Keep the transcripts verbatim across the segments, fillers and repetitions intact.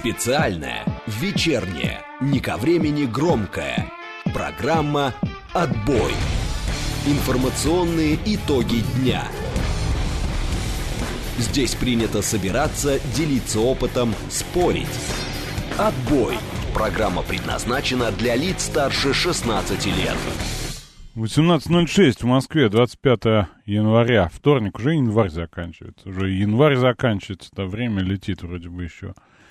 Специальная, вечерняя, не ко времени громкая. Программа «Отбой». Информационные итоги дня. Здесь принято собираться, делиться опытом, спорить. «Отбой». Программа предназначена для лиц старше шестнадцати лет. восемнадцать ноль шесть в Москве, двадцать пятое января. Вторник, уже январь заканчивается. Уже январь заканчивается, да, время летит вроде бы еще.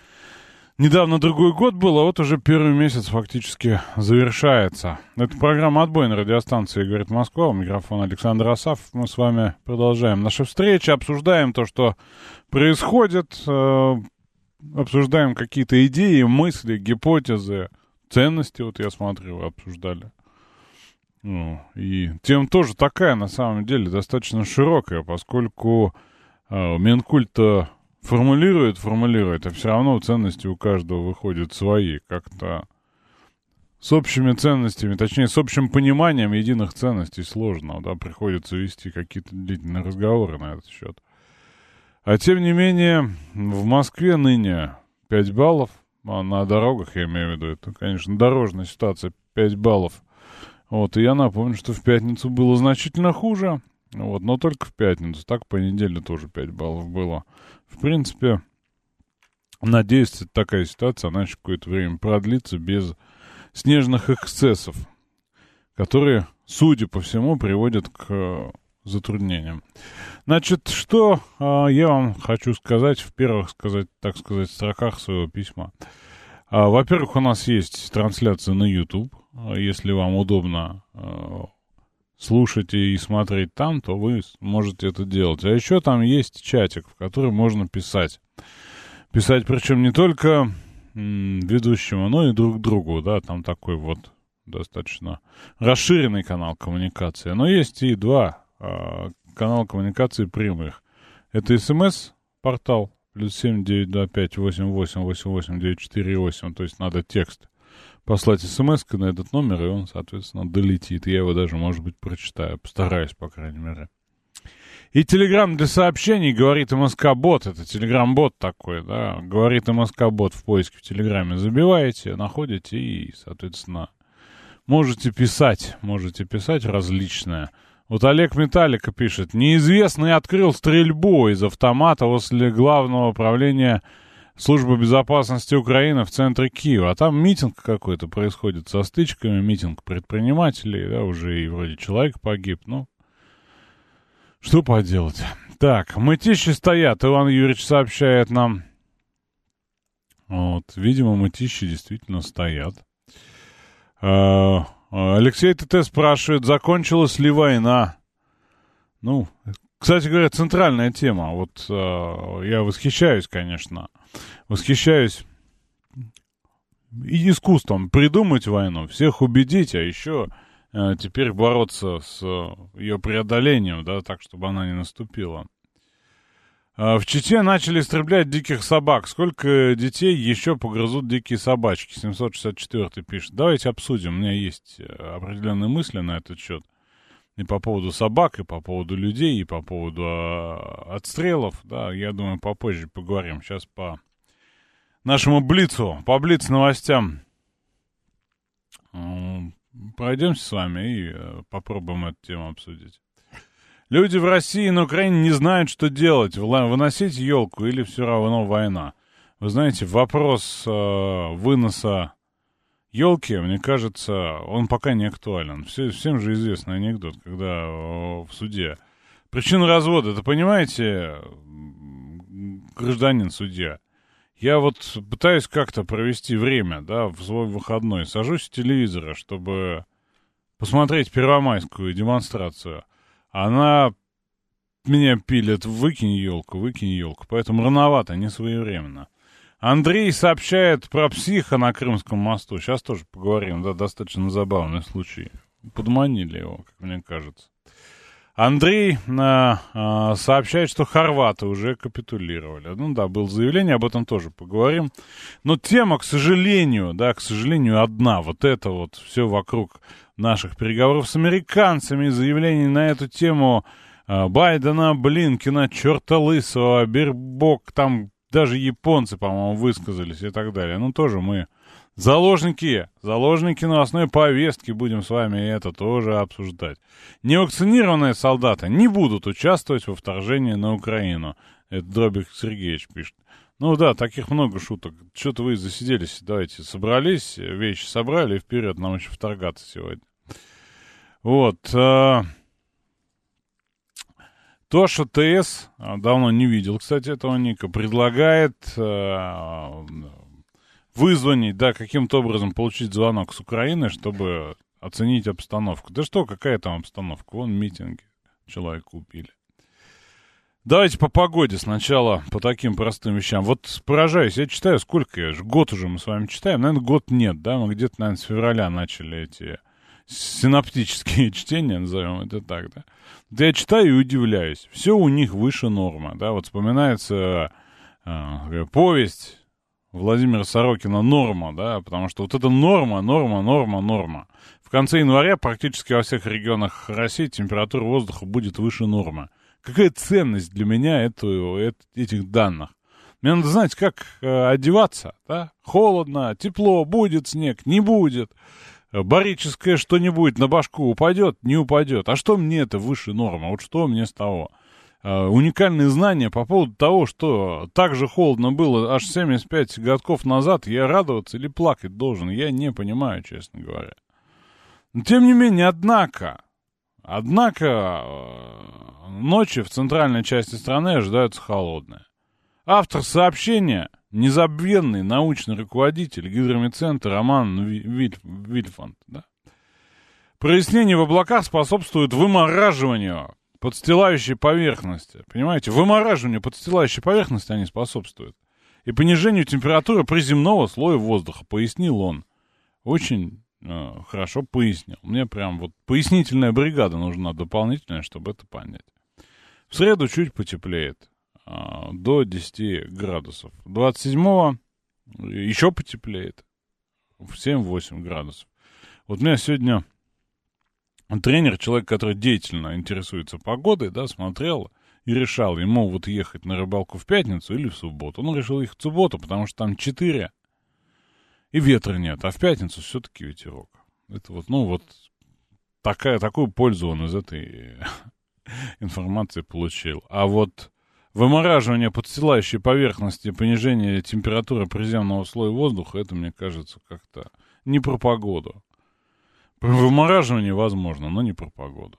Недавно другой год был, а вот уже первый месяц фактически завершается. Это программа «Отбой» на радиостанции «Говорит Москва». У микрофона Александр Асафов. Мы с вами продолжаем наши встречи, обсуждаем то, что происходит, э, обсуждаем какие-то идеи, мысли, гипотезы, ценности, вот я смотрю, вы обсуждали. Ну, и тема тоже такая, на самом деле, достаточно широкая, поскольку э, Минкульт-то формулирует, формулирует, а все равно ценности у каждого выходят свои. Как-то с общими ценностями, точнее, с общим пониманием единых ценностей сложно, да, приходится вести какие-то длительные разговоры на этот счет. А тем не менее, в Москве ныне пять баллов, а на дорогах, я имею в виду, это, конечно, дорожная ситуация, пять баллов. Вот, и я напомню, что в пятницу было значительно хуже, вот, но только в пятницу, так по неделе тоже пять баллов было. В принципе, надеюсь, это такая ситуация, она еще какое-то время продлится без снежных эксцессов, которые, судя по всему, приводят к э, затруднениям. Значит, что э, я вам хочу сказать в первых, сказать, так сказать, строках своего письма. А, во-первых, у нас есть трансляция на YouTube. Если вам удобно э, слушать и смотреть там, то вы можете это делать. А еще там есть чатик, в который можно писать. Писать причем не только м, ведущему, но и друг другу, да, там такой вот достаточно расширенный канал коммуникации. Но есть и два э, канала коммуникации прямых. Это СМС-портал плюс семь девять два пять восемь восемь восемь восемь девять четыре восемь, то есть надо текст послать смс-ку на этот номер, и он, соответственно, долетит. Я его даже, может быть, прочитаю. Постараюсь, по крайней мере. И телеграм для сообщений «Говорит МСК-бот». Это телеграм-бот такой, да. «Говорит МСК-бот» в поиске в телеграме забиваете, находите и, соответственно, можете писать. Можете писать различное. Вот Олег Металлика пишет. «Неизвестный открыл стрельбу из автомата возле главного управления Служба безопасности Украины в центре Киева». А там митинг какой-то происходит со стычками, митинг предпринимателей, да, уже и вроде человек погиб, ну, что поделать. Так, мытищи стоят, Иван Юрьевич сообщает нам. Вот, видимо, мытищи действительно стоят. А, Алексей ТТ спрашивает, закончилась ли война? Ну, кстати говоря, центральная тема. Вот а, я восхищаюсь, конечно, Восхищаюсь искусством придумать войну, всех убедить, а еще э, теперь бороться с э, ее преодолением, да, так, чтобы она не наступила. Э, в Чите начали истреблять диких собак. Сколько детей еще погрызут дикие собачки? семьсот шестьдесят четвёртый пишет. Давайте обсудим. У меня есть определенные мысли на этот счет. И по поводу собак, и по поводу людей, и по поводу э, отстрелов. Да, я думаю, попозже поговорим. Сейчас по нашему блицу, по блиц новостям э, пройдемся с вами и э, попробуем эту тему обсудить. Люди в России и на Украине не знают, что делать. Выносить елку или все равно война. Вы знаете, вопрос э, выноса елки, мне кажется, он пока не актуален. Все, всем же известный анекдот, когда о, в суде. Причина развода, это понимаете, гражданин судья? Я вот пытаюсь как-то провести время, да, в свой выходной. Сажусь у телевизора, чтобы посмотреть первомайскую демонстрацию. Она меня пилит, выкинь елку, выкинь елку. Поэтому рановато, не своевременно. Андрей сообщает про психа на Крымском мосту. Сейчас тоже поговорим, да, достаточно забавный случай. Подманили его, как мне кажется. Андрей а, а, сообщает, что хорваты уже капитулировали. Ну да, было заявление, об этом тоже поговорим. Но тема, к сожалению, да, к сожалению, одна. Вот это вот все вокруг наших переговоров с американцами, заявлений на эту тему а, Байдена, Блинкена, черта лысого, Бирбок, там даже японцы, по-моему, высказались и так далее. Ну, тоже мы заложники, заложники новостной повестки, будем с вами это тоже обсуждать. Невакцинированные солдаты не будут участвовать во вторжении на Украину. Это Дробик Сергеевич пишет. Ну да, таких много шуток. Что-то вы засиделись, давайте собрались, вещи собрали и вперед, нам еще вторгаться сегодня. Вот. Э, Тоша ТС, давно не видел, кстати, этого ника, предлагает э, вызвонить, да, каким-то образом получить звонок с Украины, чтобы оценить обстановку. Да что, какая там обстановка? Вон митинги человека убили. Давайте по погоде сначала, по таким простым вещам. Вот поражаюсь, я читаю, сколько я же, год уже мы с вами читаем, наверное, год нет, да, мы где-то, наверное, с февраля начали эти синоптические чтения, назовем это так, да. Вот я читаю и удивляюсь, все у них выше нормы, да, вот вспоминается э, повесть Владимира Сорокина «Норма», да, потому что вот эта норма, норма, норма, норма. В конце января практически во всех регионах России температура воздуха будет выше нормы. Какая ценность для меня эту, это, этих данных? Мне надо знать, как э, одеваться, да? Холодно, тепло, будет снег, не будет. Барическое что-нибудь на башку упадет, не упадет. А что мне это выше нормы? Вот что мне с того? Э, уникальные знания по поводу того, что так же холодно было аж семьдесят пять годков назад, я радоваться или плакать должен? Я не понимаю, честно говоря. Но тем не менее, однако... Однако ночи в центральной части страны ожидаются холодные. Автор сообщения — незабвенный научный руководитель гидрометцентра Роман Виль, Вильфанд. Да? Прояснение в облаках способствует вымораживанию подстилающей поверхности. Понимаете, вымораживанию подстилающей поверхности они способствуют. И понижению температуры приземного слоя воздуха, пояснил он. Очень... Хорошо пояснил. Мне прям вот пояснительная бригада нужна дополнительная, чтобы это понять. В среду чуть потеплеет. До десяти градусов. двадцать седьмого еще потеплеет. В семь-восемь градусов. Вот у меня сегодня тренер, человек, который деятельно интересуется погодой, да, смотрел и решал, ему вот ехать на рыбалку в пятницу или в субботу. Он решил ехать в субботу, потому что там четыре. И ветра нет, а в пятницу все-таки ветерок. Это вот, ну вот, такая, такую пользу он из этой информации получил. А вот вымораживание подстилающей поверхности, понижение температуры приземного слоя воздуха, это, мне кажется, как-то не про погоду. Про вымораживание возможно, но не про погоду.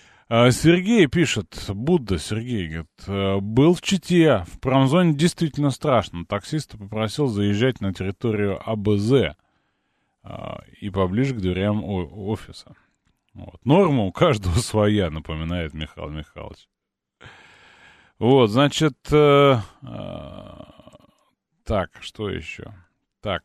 Сергей пишет, Будда Сергей, говорит, был в Чите, в промзоне действительно страшно. Таксиста попросил заезжать на территорию АБЗ и поближе к дверям офиса. Вот. Норма у каждого своя, напоминает Михаил Михайлович. Вот, значит, э, э, так, что еще? Так,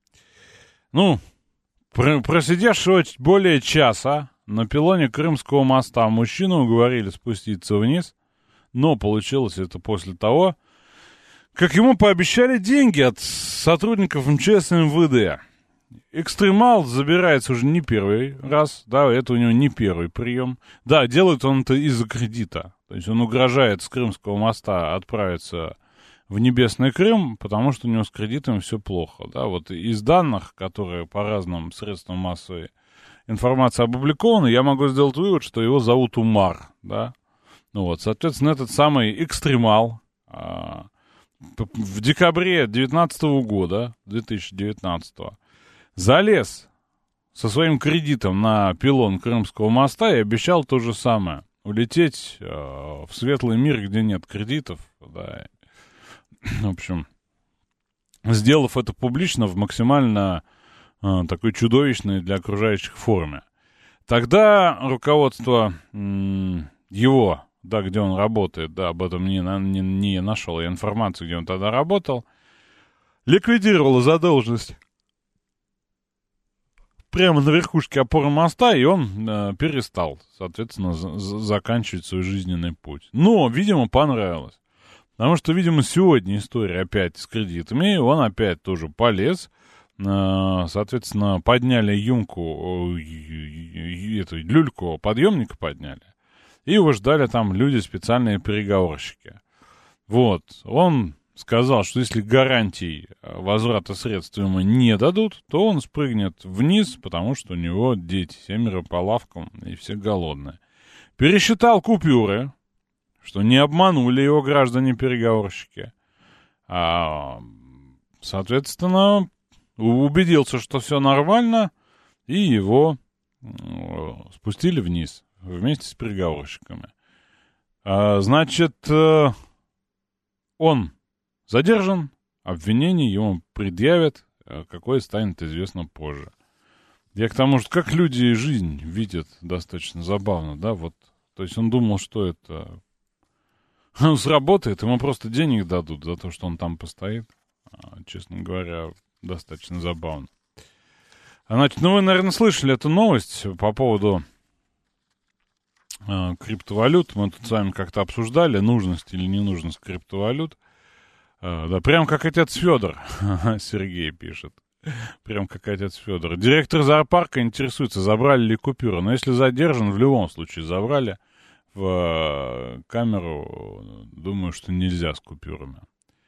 ну, про, просидевшего более часа на пилоне Крымского моста мужчину уговорили спуститься вниз, но получилось это после того, как ему пообещали деньги от сотрудников МЧС и МВД. Экстремал забирается уже не первый раз, да, это у него не первый прием. Да, делает он это из-за кредита. То есть он угрожает с Крымского моста отправиться в Небесный Крым, потому что у него с кредитом все плохо. Да, вот из данных, которые по разным средствам массовой информации опубликована, я могу сделать вывод, что его зовут Умар, да. Ну вот, соответственно, этот самый экстремал а, в декабре девятнадцатого года, две тысячи девятнадцатого, залез со своим кредитом на пилон Крымского моста и обещал то же самое. Улететь а, в светлый мир, где нет кредитов, да. В общем, сделав это публично в максимально такой чудовищной для окружающих форме. Тогда руководство м- его, да, где он работает, да, об этом не, не, не нашел я информацию, где он тогда работал, ликвидировало задолженность прямо на верхушке опоры моста, и он э, перестал, соответственно, за- за- заканчивать свой жизненный путь. Но, видимо, понравилось. Потому что, видимо, сегодня история опять с кредитами, и он опять тоже полез. Соответственно, подняли юмку, эту люльку подъемника подняли, и его ждали там люди, специальные переговорщики. Вот, он сказал, что если гарантий возврата средств ему не дадут, то он спрыгнет вниз, потому что у него дети, семеро по лавкам и все голодные. Пересчитал купюры, что не обманули его граждане-переговорщики. А, соответственно, убедился, что все нормально, и его спустили вниз вместе с переговорщиками. А, значит, он задержан, обвинение ему предъявят, какое станет известно позже. Я к тому, что как люди жизнь видят, достаточно забавно, да, вот. То есть он думал, что это сработает, ему просто денег дадут за то, что он там постоит. А, честно говоря, достаточно забавно. Значит, ну вы, наверное, слышали эту новость по поводу э, криптовалют. Мы тут с вами как-то обсуждали, нужность или ненужность криптовалют. Э, да, прям как отец Федор, Сергей пишет. Прям как отец Федор. Директор зоопарка интересуется, забрали ли купюры. Но если задержан, в любом случае забрали. В э, камеру, думаю, что нельзя с купюрами.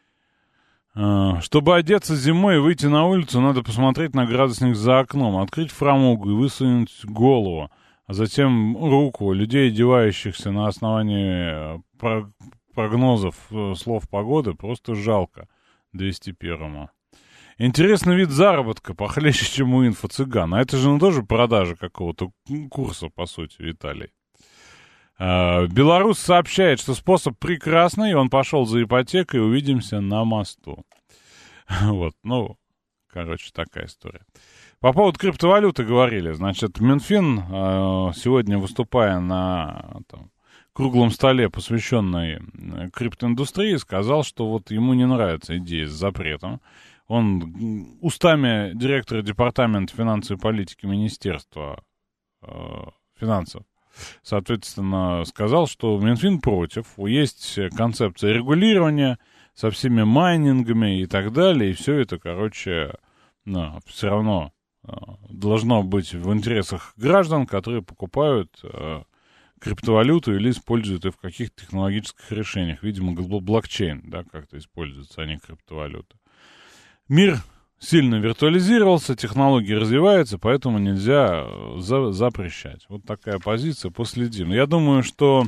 Чтобы одеться зимой и выйти на улицу, надо посмотреть на градусник за окном, открыть фрамугу и высунуть голову, а затем руку. Людей, одевающихся на основании прогнозов слов погоды, просто жалко. двести первому. Интересный вид заработка, похлеще, чем у инфо-цыган. А это же ну, тоже продажа какого-то курса, по сути, Виталий. Беларусь сообщает, что способ прекрасный, он пошел за ипотекой, увидимся на мосту. Вот, ну, короче, такая история. По поводу криптовалюты говорили, значит, Минфин сегодня, выступая на там, круглом столе, посвященной криптоиндустрии, сказал, что вот ему не нравится идея с запретом. Он устами директора департамента финансовой политики Министерства финансов, соответственно, сказал, что Минфин против. Есть концепция регулирования со всеми майнингами и так далее. И все это, короче, ну, все равно должно быть в интересах граждан, которые покупают э, криптовалюту или используют ее в каких-то технологических решениях. Видимо, блокчейн, да, как-то используется, а не криптовалюта. Мир сильно виртуализировался, технологии развиваются, поэтому нельзя за- запрещать. Вот такая позиция, последим. Я думаю, что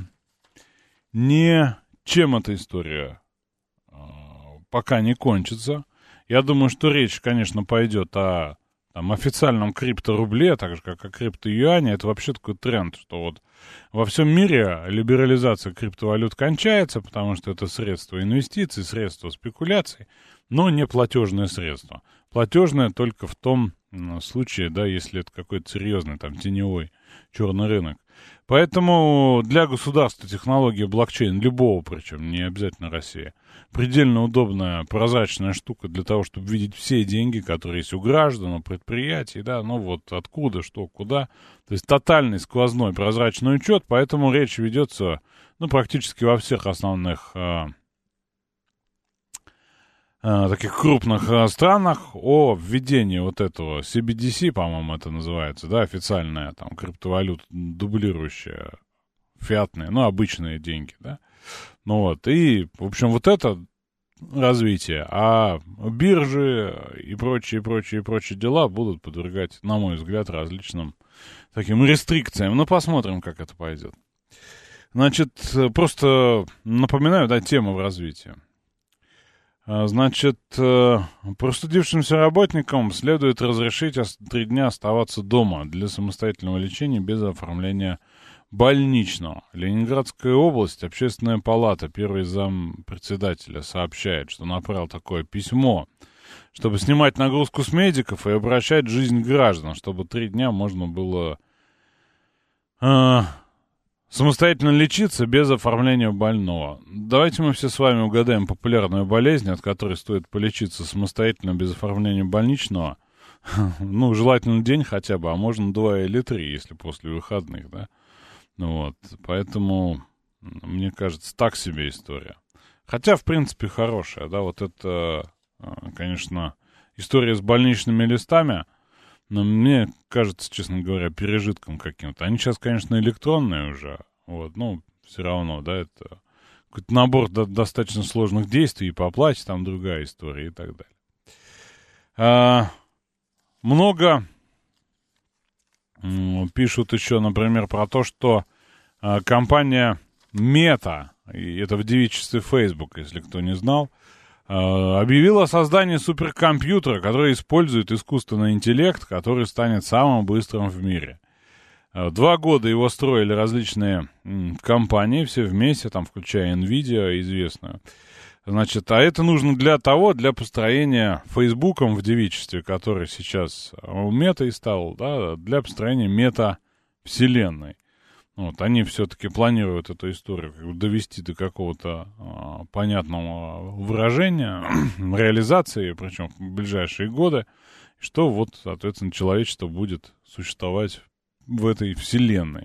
не чем эта история э, пока не кончится. Я думаю, что речь, конечно, пойдет о там, официальном крипторубле, так же, как о криптоюане. Это вообще такой тренд, что вот во всем мире либерализация криптовалют кончается, потому что это средство инвестиций, средство спекуляций, но не платежное средство. Платежное только в том случае, да, если это какой-то серьезный там теневой черный рынок. Поэтому для государства технология блокчейн, любого причем, не обязательно Россия, предельно удобная, прозрачная штука для того, чтобы видеть все деньги, которые есть у граждан, у предприятий, да, ну вот откуда, что, куда. То есть тотальный сквозной прозрачный учет, поэтому речь ведется, ну, практически во всех основных а, а, таких крупных а, странах о введении вот этого си би ди си, по-моему, это называется, да, официальная там криптовалюта, дублирующая фиатные, ну, обычные деньги, да. Ну вот, и, в общем, вот это развитие, а биржи и прочие, прочие, прочие дела будут подвергать, на мой взгляд, различным таким рестрикциям. Ну, посмотрим, как это пойдет. Значит, просто напоминаю, да, тему в развитии. Значит, простудившимся работникам следует разрешить три дня оставаться дома для самостоятельного лечения без оформления больничного. Ленинградская область, общественная палата, первый зам председателя сообщает, что направил такое письмо, чтобы снимать нагрузку с медиков и обращать жизнь граждан, чтобы три дня можно было э, самостоятельно лечиться без оформления больного. Давайте мы все с вами угадаем популярную болезнь, от которой стоит полечиться самостоятельно без оформления больничного. Ну, желательно день хотя бы, а можно два или три, если после выходных, да. Ну вот, поэтому, мне кажется, так себе история. Хотя, в принципе, хорошая, да, вот это, конечно, история с больничными листами, но мне кажется, честно говоря, пережитком каким-то. Они сейчас, конечно, электронные уже, вот, ну, все равно, да, это какой-то набор до, достаточно сложных действий, и по оплате там другая история и так далее. А, много м, пишут еще, например, про то, что а, компания Meta, и это в девичестве Facebook, если кто не знал, а, объявила о создании суперкомпьютера, который использует искусственный интеллект, который станет самым быстрым в мире. Два года его строили различные м, компании, все вместе, там, включая NVIDIA, известную. Значит, а это нужно для того, для построения Фейсбуком в девичестве, который сейчас у Метой стал, да, для построения мета-вселенной. Вот, они все-таки планируют эту историю как бы довести до какого-то а, понятного выражения, реализации, причем в ближайшие годы, что вот, соответственно, человечество будет существовать в этой вселенной.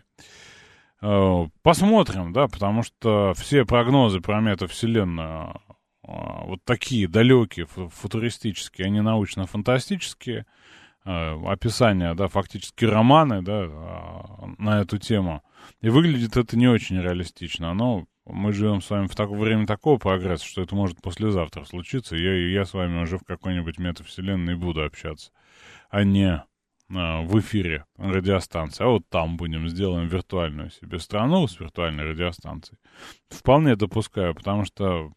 Посмотрим, да, потому что все прогнозы про метавселенную вот такие далекие, футуристические, они научно-фантастические. Описания, да, фактически романы, да, на эту тему. И выглядит это не очень реалистично. Но мы живем с вами в такое время такого прогресса, что это может послезавтра случиться. И я, я с вами уже в какой-нибудь метавселенной буду общаться, а не в эфире радиостанции. А вот там будем, сделаем виртуальную себе страну с виртуальной радиостанцией. Вполне допускаю, потому что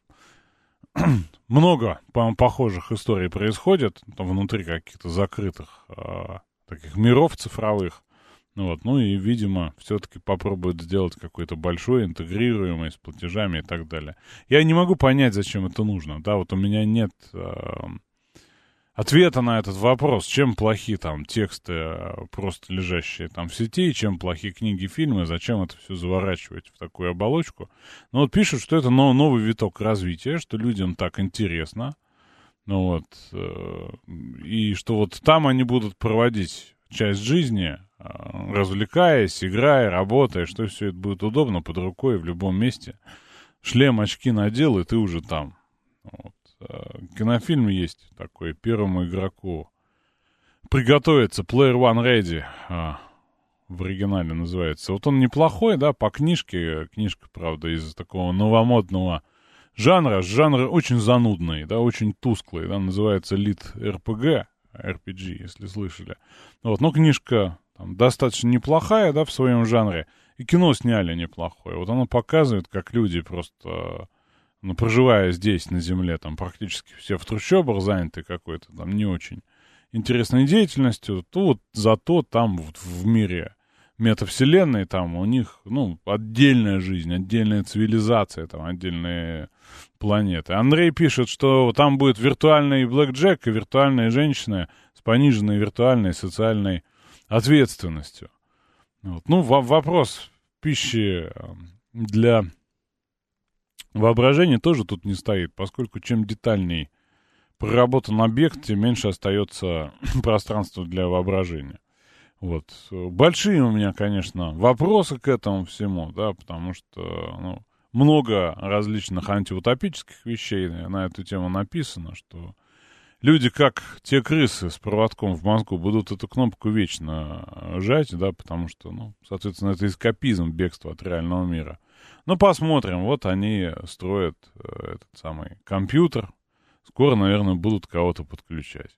много похожих историй происходит там, внутри каких-то закрытых э, таких миров цифровых. Ну, вот, ну и, видимо, все-таки попробуют сделать какой-то большой, интегрируемый, с платежами и так далее. Я не могу понять, зачем это нужно. Да, вот у меня нет э, ответа на этот вопрос, чем плохи там тексты, просто лежащие там в сети, чем плохи книги, фильмы, зачем это все заворачивать в такую оболочку. Но вот пишут, что это новый виток развития, что людям так интересно, ну вот, и что вот там они будут проводить часть жизни, развлекаясь, играя, работая, что все это будет удобно под рукой в любом месте. Шлем, очки надел, и ты уже там. Вот. Кинофильм есть такой, первому игроку приготовиться, Player One Ready, а, в оригинале называется. Вот он неплохой, да, по книжке, книжка, правда, из такого новомодного жанра, жанр очень занудный, да, очень тусклый, да, называется Lit эр пи джи, эр пи джи, если слышали. Вот, но книжка там достаточно неплохая, да, в своем жанре, и кино сняли неплохое. Вот оно показывает, как люди просто... Ну, проживая здесь, на земле, там, практически все в трущобах заняты какой-то, там, не очень интересной деятельностью, то вот зато там вот в мире метавселенной, там у них, ну, отдельная жизнь, отдельная цивилизация, там, отдельные планеты. Андрей пишет, что там будет виртуальный блэкджек и виртуальные женщины с пониженной виртуальной социальной ответственностью. Вот. Ну, в- вопрос пищи для... Воображение тоже тут не стоит, поскольку чем детальней проработан объект, тем меньше остается пространства для воображения. Вот. Большие у меня, конечно, вопросы к этому всему, да, потому что, ну, много различных антиутопических вещей на эту тему написано, что люди, как те крысы с проводком в мозгу, будут эту кнопку вечно жать, да, потому что, ну, соответственно, это эскапизм, бегство от реального мира. Ну, посмотрим. Вот они строят э, этот самый компьютер. Скоро, наверное, будут кого-то подключать.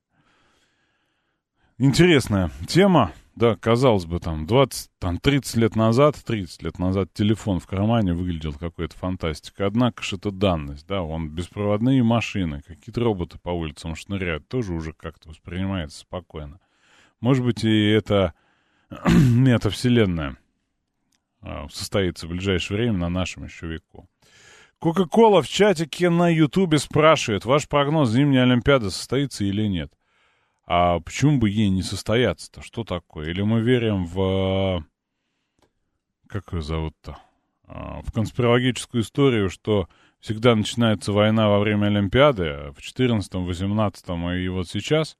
Интересная тема. Да, казалось бы, там, двадцать, там, тридцать лет назад, тридцать лет назад телефон в кармане выглядел какой-то фантастикой. Однако же это данность, да, вон беспроводные машины, какие-то роботы по улицам шныряют, тоже уже как-то воспринимается спокойно. Может быть, и это метавселенная состоится в ближайшее время на нашем еще веку. Кока-кола в чатике на Ютубе спрашивает, ваш прогноз, зимняя Олимпиада состоится или нет? А почему бы ей не состояться-то? Что такое? Или мы верим в... Как ее зовут-то? В конспирологическую историю, что всегда начинается война во время Олимпиады, в четырнадцатом, восемнадцатом и вот сейчас...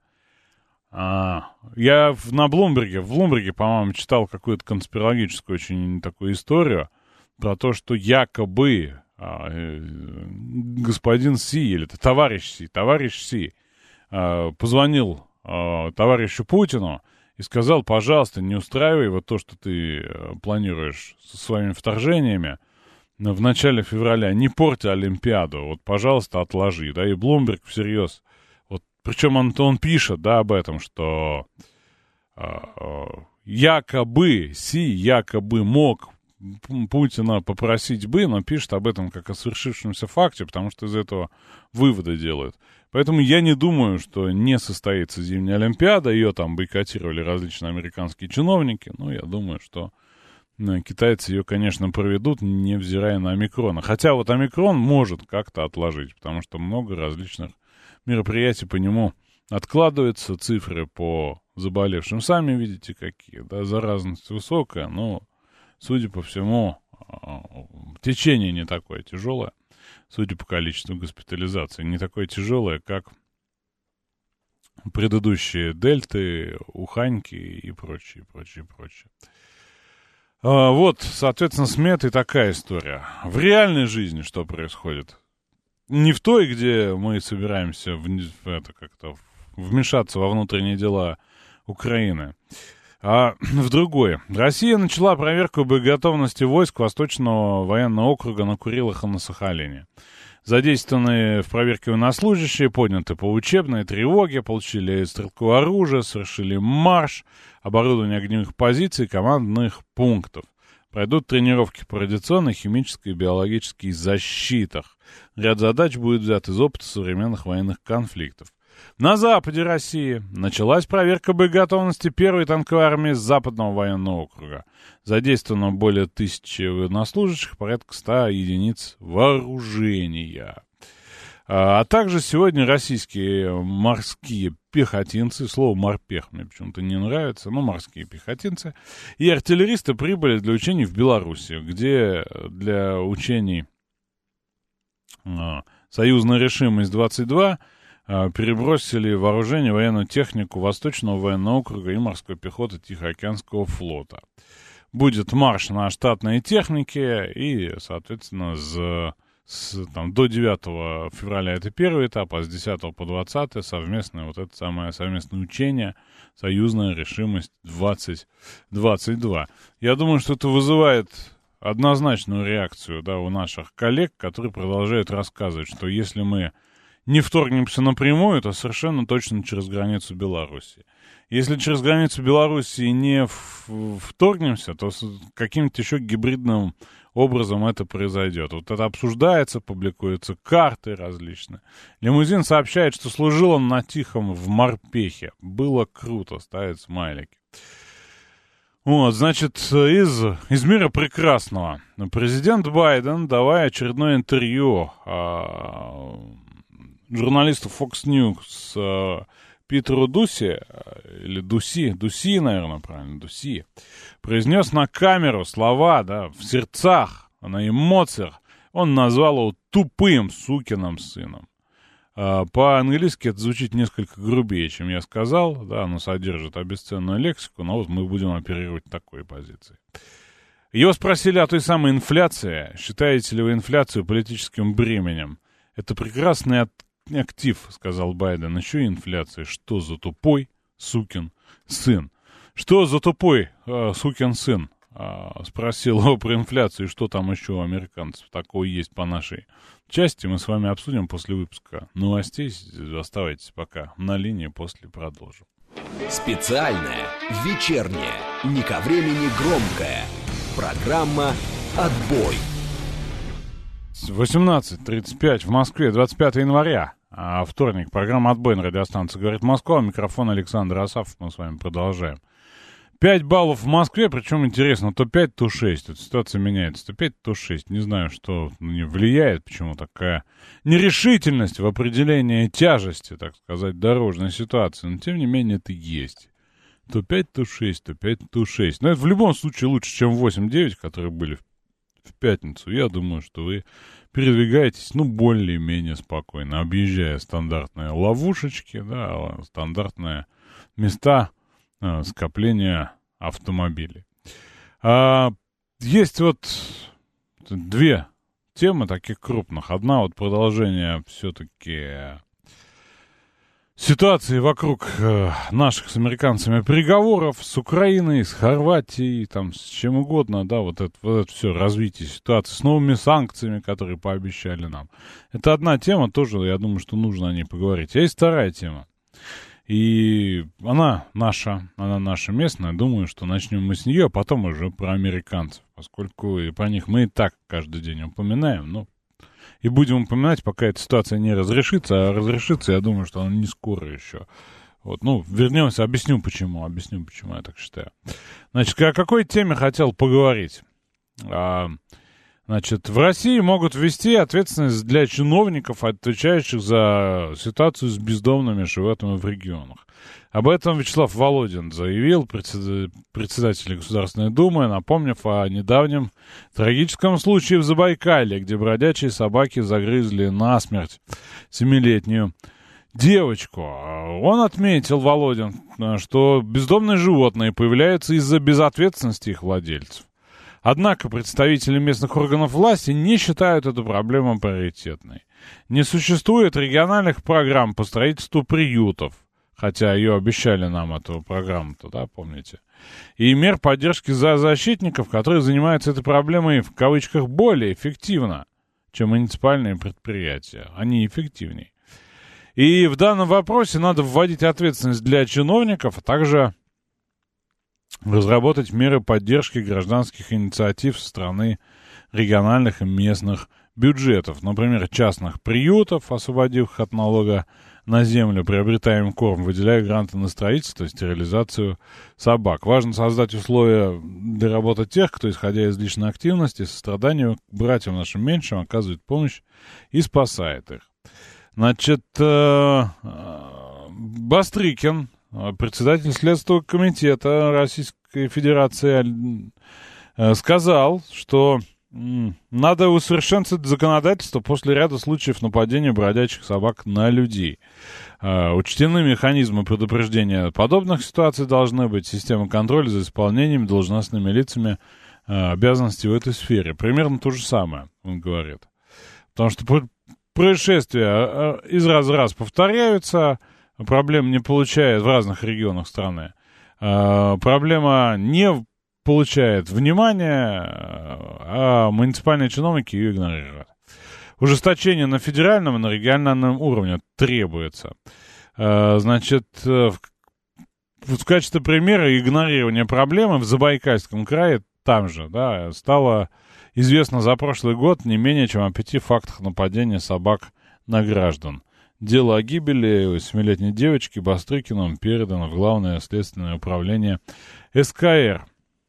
А, я в, на Блумберге, в Блумберге, по-моему, читал какую-то конспирологическую очень такую историю про то, что якобы а, э, господин Си, или это товарищ Си, товарищ Си а, позвонил а, товарищу Путину и сказал, пожалуйста, не устраивай вот то, что ты а, планируешь со своими вторжениями, в начале февраля: не порти Олимпиаду, вот, пожалуйста, отложи, да, и Блумберг всерьез, вот, причем он, он пишет, да, об этом, что э, э, якобы, Си якобы мог Путина попросить бы, но пишет об этом как о свершившемся факте, потому что из этого выводы делают. Поэтому я не думаю, что не состоится зимняя Олимпиада, ее там бойкотировали различные американские чиновники, но я думаю, что ну, китайцы ее, конечно, проведут, невзирая на омикрона. Хотя вот омикрон может как-то отложить, потому что много различных мероприятий по нему откладывается, цифры по заболевшим сами видите какие, да, заразность высокая, но, судя по всему, течение не такое тяжелое, судя по количеству госпитализаций, не такое тяжелое, как предыдущие дельты, уханьки и прочее, прочее, прочее. А, вот, соответственно, с метой такая история. В реальной жизни что происходит? Не в той, где мы собираемся в, в это как-то вмешаться во внутренние дела Украины, а в другой. Россия начала проверку боеготовности войск Восточного военного округа на Курилах и на Сахалине. Задействованные в проверке военнослужащие подняты по учебной тревоге, получили стрелковое оружие, совершили марш, оборудование огневых позиций, командных пунктов. Пройдут тренировки по радиационной, химической и биологической защитах. Ряд задач будет взят из опыта современных военных конфликтов. На западе России началась проверка боеготовности первой танковой армии Западного военного округа. Задействовано более тысячи военнослужащих, порядка ста единиц вооружения. А, а также сегодня российские морские пехотинцы, слово «морпех» мне почему-то не нравится, но морские пехотинцы, и артиллеристы прибыли для учений в Белоруссию, где для учений а, «Союзная решимость двадцать два» перебросили вооружение, военную технику Восточного военного округа и морской пехоты Тихоокеанского флота. Будет марш на штатные техники и, соответственно, с, с, там, до девятого февраля это первый этап, а с десятого по двадцатое совместное вот это самое совместное учение «Союзная решимость двадцать двадцать два». Я думаю, что это вызывает однозначную реакцию, да, у наших коллег, которые продолжают рассказывать, что если мы не вторгнемся напрямую, то совершенно точно через границу Беларуси. Если через границу Беларуси не вторгнемся, то каким-то еще гибридным образом это произойдет. Вот это обсуждается, публикуются карты различные. Лимузин сообщает, что служил он на Тихом в морпехе. Было круто, ставит смайлики. Вот, значит, из, из мира прекрасного. Президент Байден, давая очередное интервью а, журналисту Fox News э, Питеру Дуси, или Дуси, Дуси, наверное, правильно, Дуси, произнес на камеру слова, да, в сердцах, на эмоциях. Он назвал его тупым сукиным сыном. Э, по-английски это звучит несколько грубее, чем я сказал, да, оно содержит обесценную лексику, но вот мы будем оперировать такой позицией. Его спросили о той самой инфляции. Считаете ли вы инфляцию политическим бременем? Это прекрасный от актив, сказал Байден, еще и инфляция. Что за тупой сукин сын? Что за тупой э, сукин сын? Э, спросил его про инфляцию, и что там еще у американцев такого есть по нашей части. Мы с вами обсудим после выпуска новостей. Оставайтесь пока на линии, после продолжим. Специальная, вечерняя, не ко времени громкая. Программа «Отбой». восемнадцать тридцать пять в Москве, двадцать пятого января, а вторник, программа «Отбой» на радиостанции «Говорит Москва», микрофон Александр Асафов, мы с вами продолжаем. пять баллов в Москве, причем интересно, то пять, то шесть, тут ситуация меняется, то пять, то шесть, не знаю, что не влияет, почему такая нерешительность в определении тяжести, так сказать, дорожной ситуации, но тем не менее это есть. То пять, то шесть, то пять, то шесть, но это в любом случае лучше, чем восемь девять, которые были в в пятницу. Я думаю, что вы передвигаетесь, ну, более-менее спокойно, объезжая стандартные ловушечки, да, стандартные места э, скопления автомобилей. А, есть вот две темы таких крупных. Одна вот продолжение все-таки ситуации вокруг э, наших с американцами переговоров с Украиной, с Хорватией, там, с чем угодно, да, вот это, вот это все развитие ситуации с новыми санкциями, которые пообещали нам. Это одна тема, тоже, я думаю, что нужно о ней поговорить. А есть вторая тема. И она наша, она наша местная. Думаю, что начнем мы с нее, а потом уже про американцев, поскольку и про них мы и так каждый день упоминаем, ну, и будем упоминать, пока эта ситуация не разрешится. А разрешится, я думаю, что она не скоро еще. Вот, ну, вернемся, объясню почему. Объясню, почему я так считаю. Значит, о какой теме хотел поговорить? А, значит, в России могут ввести ответственность для чиновников, отвечающих за ситуацию с бездомными животными в регионах. Об этом Вячеслав Володин заявил, председатель Государственной Думы, напомнив о недавнем трагическом случае в Забайкалье, где бродячие собаки загрызли насмерть семилетнюю девочку. Он отметил, Володин, что бездомные животные появляются из-за безответственности их владельцев. Однако представители местных органов власти не считают эту проблему приоритетной. Не существует региональных программ по строительству приютов, хотя ее обещали нам, эту программу-то, да, помните? И мер поддержки за защитников, которые занимаются этой проблемой, в кавычках, более эффективно, чем муниципальные предприятия. Они эффективнее. И в данном вопросе надо вводить ответственность для чиновников, а также разработать меры поддержки гражданских инициатив со стороны региональных и местных бюджетов. Например, частных приютов, освободив их от налога на землю, приобретая им корм, выделяя гранты на строительство и стерилизацию собак. Важно создать условия для работы тех, кто, исходя из личной активности, сострадания к братьям нашим меньшим, оказывает помощь и спасает их. Значит, Бастрыкин, председатель Следственного комитета Российской Федерации, сказал, что надо усовершенствовать законодательство после ряда случаев нападения бродячих собак на людей. Uh, учтены механизмы предупреждения подобных ситуаций должны быть, система контроля за исполнением должностными лицами uh, обязанностей в этой сфере. Примерно то же самое, он говорит. Потому что происшествия uh, из раза в раз повторяются, проблем не получает в разных регионах страны. Uh, проблема не получает внимание, а муниципальные чиновники ее игнорируют. Ужесточение на федеральном и на региональном уровне требуется. Значит, в качестве примера игнорирования проблемы в Забайкальском крае, там же, да, стало известно за прошлый год не менее чем о пяти фактах нападения собак на граждан. Дело о гибели восьмилетней девочки Бастрыкиным передано в Главное следственное управление эс ка эр.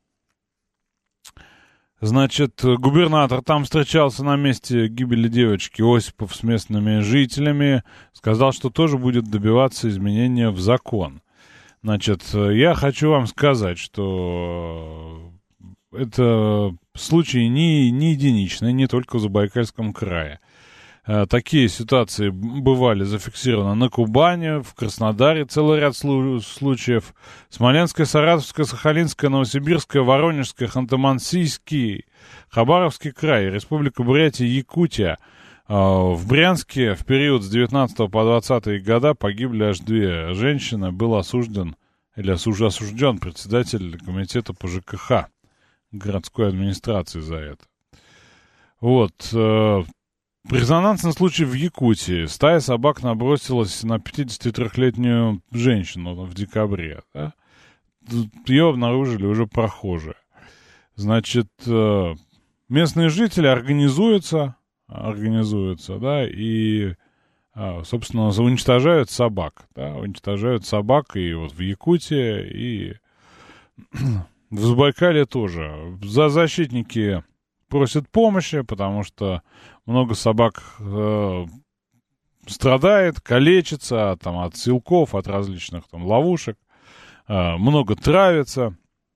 Значит, губернатор там встречался на месте гибели девочки Осипов с местными жителями, сказал, что тоже будет добиваться изменения в закон. Значит, я хочу вам сказать, что это случай не, не единичный, не только в Забайкальском крае. Такие ситуации бывали зафиксированы на Кубани, в Краснодаре целый ряд случаев. Смоленская, Саратовская, Сахалинская, Новосибирская, Воронежская, Ханты-Мансийский, Хабаровский край, Республика Бурятия, Якутия. В Брянске в период с девятнадцатого по двадцатые года погибли аж две женщины. Был осужден или осуж, осужден председатель комитета по жэ ка ха городской администрации за это. Вот. Резонансный случай в Якутии. Стая собак набросилась на пятидесятитрёхлетнюю женщину в декабре. Да? Ее обнаружили уже прохожие. Значит, местные жители организуются, организуются, да, и, собственно, уничтожают собак. Да? Уничтожают собак и вот в Якутии, и в Забайкалье тоже. За защитники просят помощи, потому что много собак э, страдает, калечится там, от силков, от различных там ловушек, э, много травится.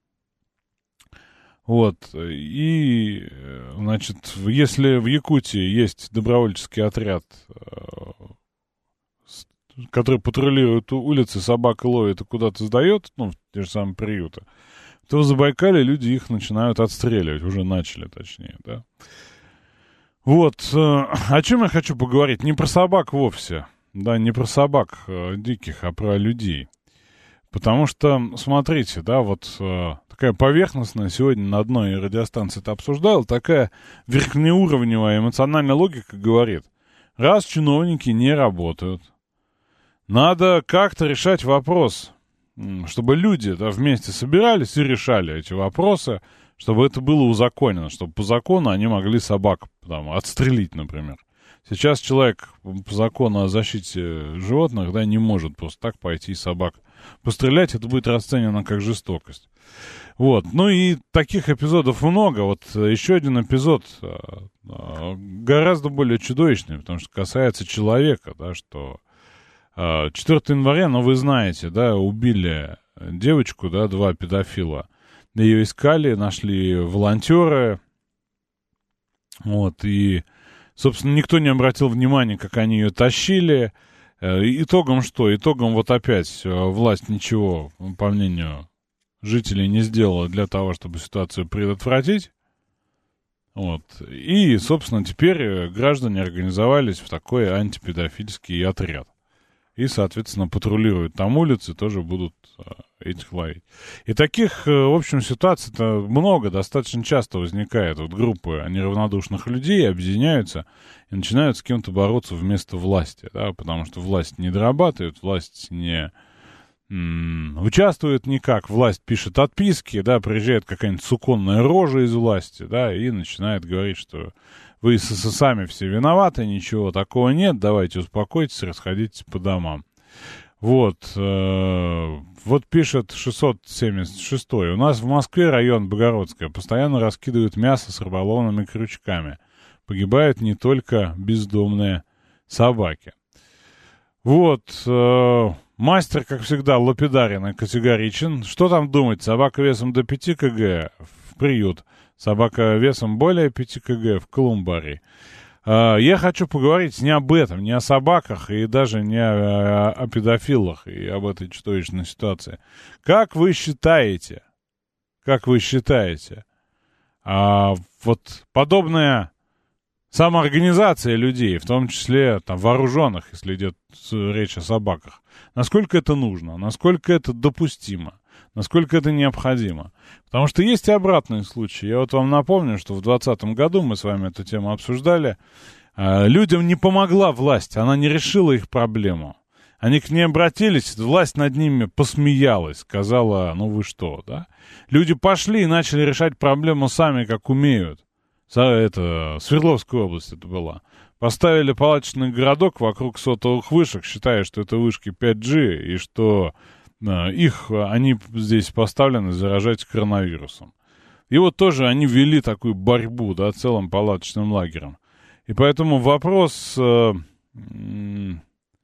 Вот, и, значит, если в Якутии есть добровольческий отряд, э, который патрулирует улицы, собак ловит и куда-то сдает, ну, те же самые приюты, то в Забайкалье люди их начинают отстреливать, уже начали, точнее, да. Вот, э, о чем я хочу поговорить? Не про собак вовсе. да, не про собак э, диких, а про людей. Потому что, смотрите, да, вот э, такая поверхностная, сегодня на одной радиостанции это обсуждал, такая верхнеуровневая эмоциональная логика говорит, раз чиновники не работают, надо как-то решать вопрос, чтобы люди, да, вместе собирались и решали эти вопросы, чтобы это было узаконено, чтобы по закону они могли собак там отстрелить, например. Сейчас человек по закону о защите животных, да, не может просто так пойти и собак пострелять, это будет расценено как жестокость. Вот, ну и таких эпизодов много. Вот еще один эпизод гораздо более чудовищный, потому что касается человека, да, что четвёртого января, ну вы знаете, да, убили девочку, да, два педофила. Ее искали, нашли волонтеры, вот, и, собственно, никто не обратил внимания, как они ее тащили. Итогом что? Итогом вот опять власть ничего, по мнению жителей, не сделала для того, чтобы ситуацию предотвратить. Вот. И, собственно, теперь граждане организовались в такой антипедофильский отряд. И, соответственно, патрулируют там улицы, тоже будут а, этих ловить. И таких, в общем, ситуаций-то много, достаточно часто возникает. Вот группы неравнодушных людей объединяются и начинают с кем-то бороться вместо власти, да, потому что власть не дорабатывает, власть не м- участвует никак, власть пишет отписки, да, приезжает какая-нибудь суконная рожа из власти, да, и начинает говорить, что вы сами все виноваты, ничего такого нет, давайте успокойтесь, расходитесь по домам. Вот, э, вот пишет шестьсот семьдесят шестой. У нас в Москве район Богородская постоянно раскидывают мясо с рыболовными крючками. Погибают не только бездомные собаки. Вот, э, мастер, как всегда, лапидарен и категоричен. Что там думать, собака весом до пяти килограмм в приют. Собака весом более пяти килограмм в колумбарий. Uh, я хочу поговорить не об этом, не о собаках и даже не о, о педофилах и об этой чудовищной ситуации. Как вы считаете, как вы считаете, uh, вот подобная самоорганизация людей, в том числе там, вооруженных, если идет речь о собаках, насколько это нужно, насколько это допустимо? Насколько это необходимо. Потому что есть и обратные случаи. Я вот вам напомню, что в двадцатом году мы с вами эту тему обсуждали. Людям не помогла власть, она не решила их проблему. Они к ней обратились, власть над ними посмеялась, сказала, ну вы что, да? Люди пошли и начали решать проблему сами, как умеют. Это Свердловская область это была. Поставили палаточный городок вокруг сотовых вышек, считая, что это вышки пять джи, и что... Их, они здесь поставлены заражать коронавирусом. И вот тоже они вели такую борьбу, да, целым палаточным лагерем. И поэтому вопрос, э, э,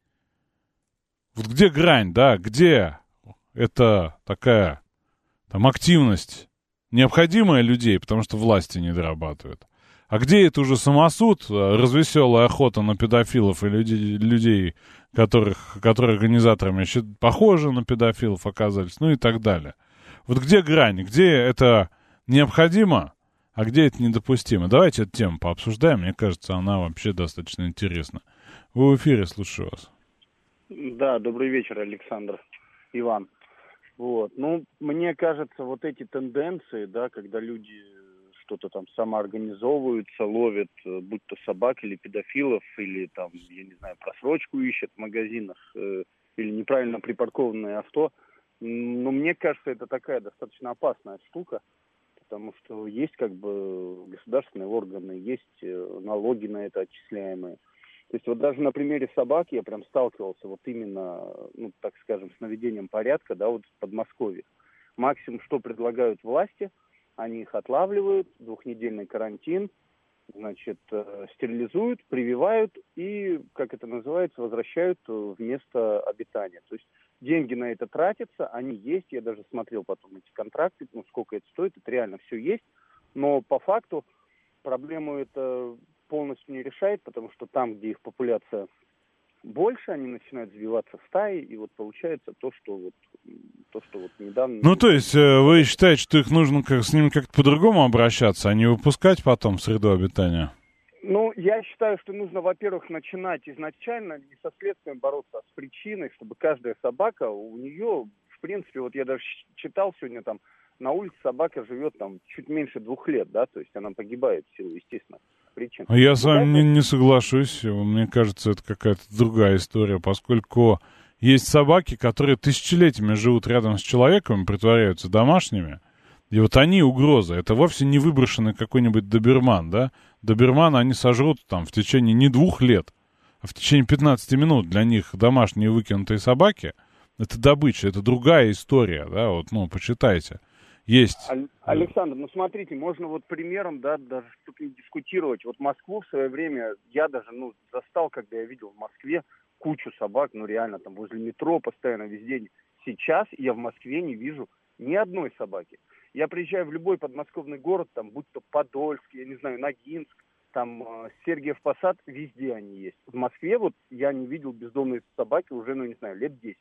вот где грань, да, где это такая там активность, необходимая людей, потому что власти не дорабатывают. А где это уже самосуд, развеселая охота на педофилов и людей, людей которых, которые организаторами похожи на педофилов оказались, ну и так далее. Вот где грань, где это необходимо, а где это недопустимо? Давайте эту тему пообсуждаем, мне кажется, она вообще достаточно интересна. Вы в эфире, слушаю вас. Да, добрый вечер, Александр, Иван. Вот, ну, мне кажется, вот эти тенденции, да, когда люди... что-то там самоорганизовываются, ловят, будь то собак или педофилов, или там, я не знаю, просрочку ищут в магазинах, э, или неправильно припаркованное авто. Но мне кажется, это такая достаточно опасная штука, потому что есть как бы государственные органы, есть налоги на это отчисляемые. То есть вот даже на примере собак я прям сталкивался вот именно, ну, так скажем, с наведением порядка, да, вот в Подмосковье. Максимум, что предлагают власти, они их отлавливают, двухнедельный карантин, значит, э, стерилизуют, прививают и, как это называется, возвращают в место обитания. То есть деньги на это тратятся, они есть, я даже смотрел потом эти контракты, ну, сколько это стоит, это реально все есть, но по факту проблему это полностью не решает, потому что там, где их популяция больше, они начинают сбиваться в стаи, и вот получается то, что вот, то, что вот недавно... Ну, то есть вы считаете, что их нужно как, с ними как-то по-другому обращаться, а не выпускать потом в среду обитания? Ну, я считаю, что нужно, во-первых, начинать изначально не со следствием бороться, а с причиной, чтобы каждая собака, у нее, в принципе, вот я даже читал сегодня, там, на улице собака живет там чуть меньше двух лет, да, то есть она погибает в силу естественных причин. Я с вами не, не соглашусь, мне кажется, это какая-то другая история, поскольку есть собаки, которые тысячелетиями живут рядом с человеком, притворяются домашними, и вот они угроза. Это вовсе не выброшенный какой-нибудь доберман, да? Добермана они сожрут там в течение не двух лет, а в течение пятнадцати минут. Для них домашние выкинутые собаки — это добыча, это другая история, да? Вот, ну, почитайте. Есть. Александр, ну смотрите, можно вот примером, да, даже чтобы не дискутировать. Вот Москву в свое время я даже, ну, застал, когда я видел в Москве кучу собак, ну реально там возле метро постоянно везде. Сейчас я в Москве не вижу ни одной собаки. Я приезжаю в любой подмосковный город, там, будь то Подольск, я не знаю, Ногинск, там, Сергиев Посад, везде они есть. В Москве вот я не видел бездомной собаки уже, ну, не знаю, лет десять.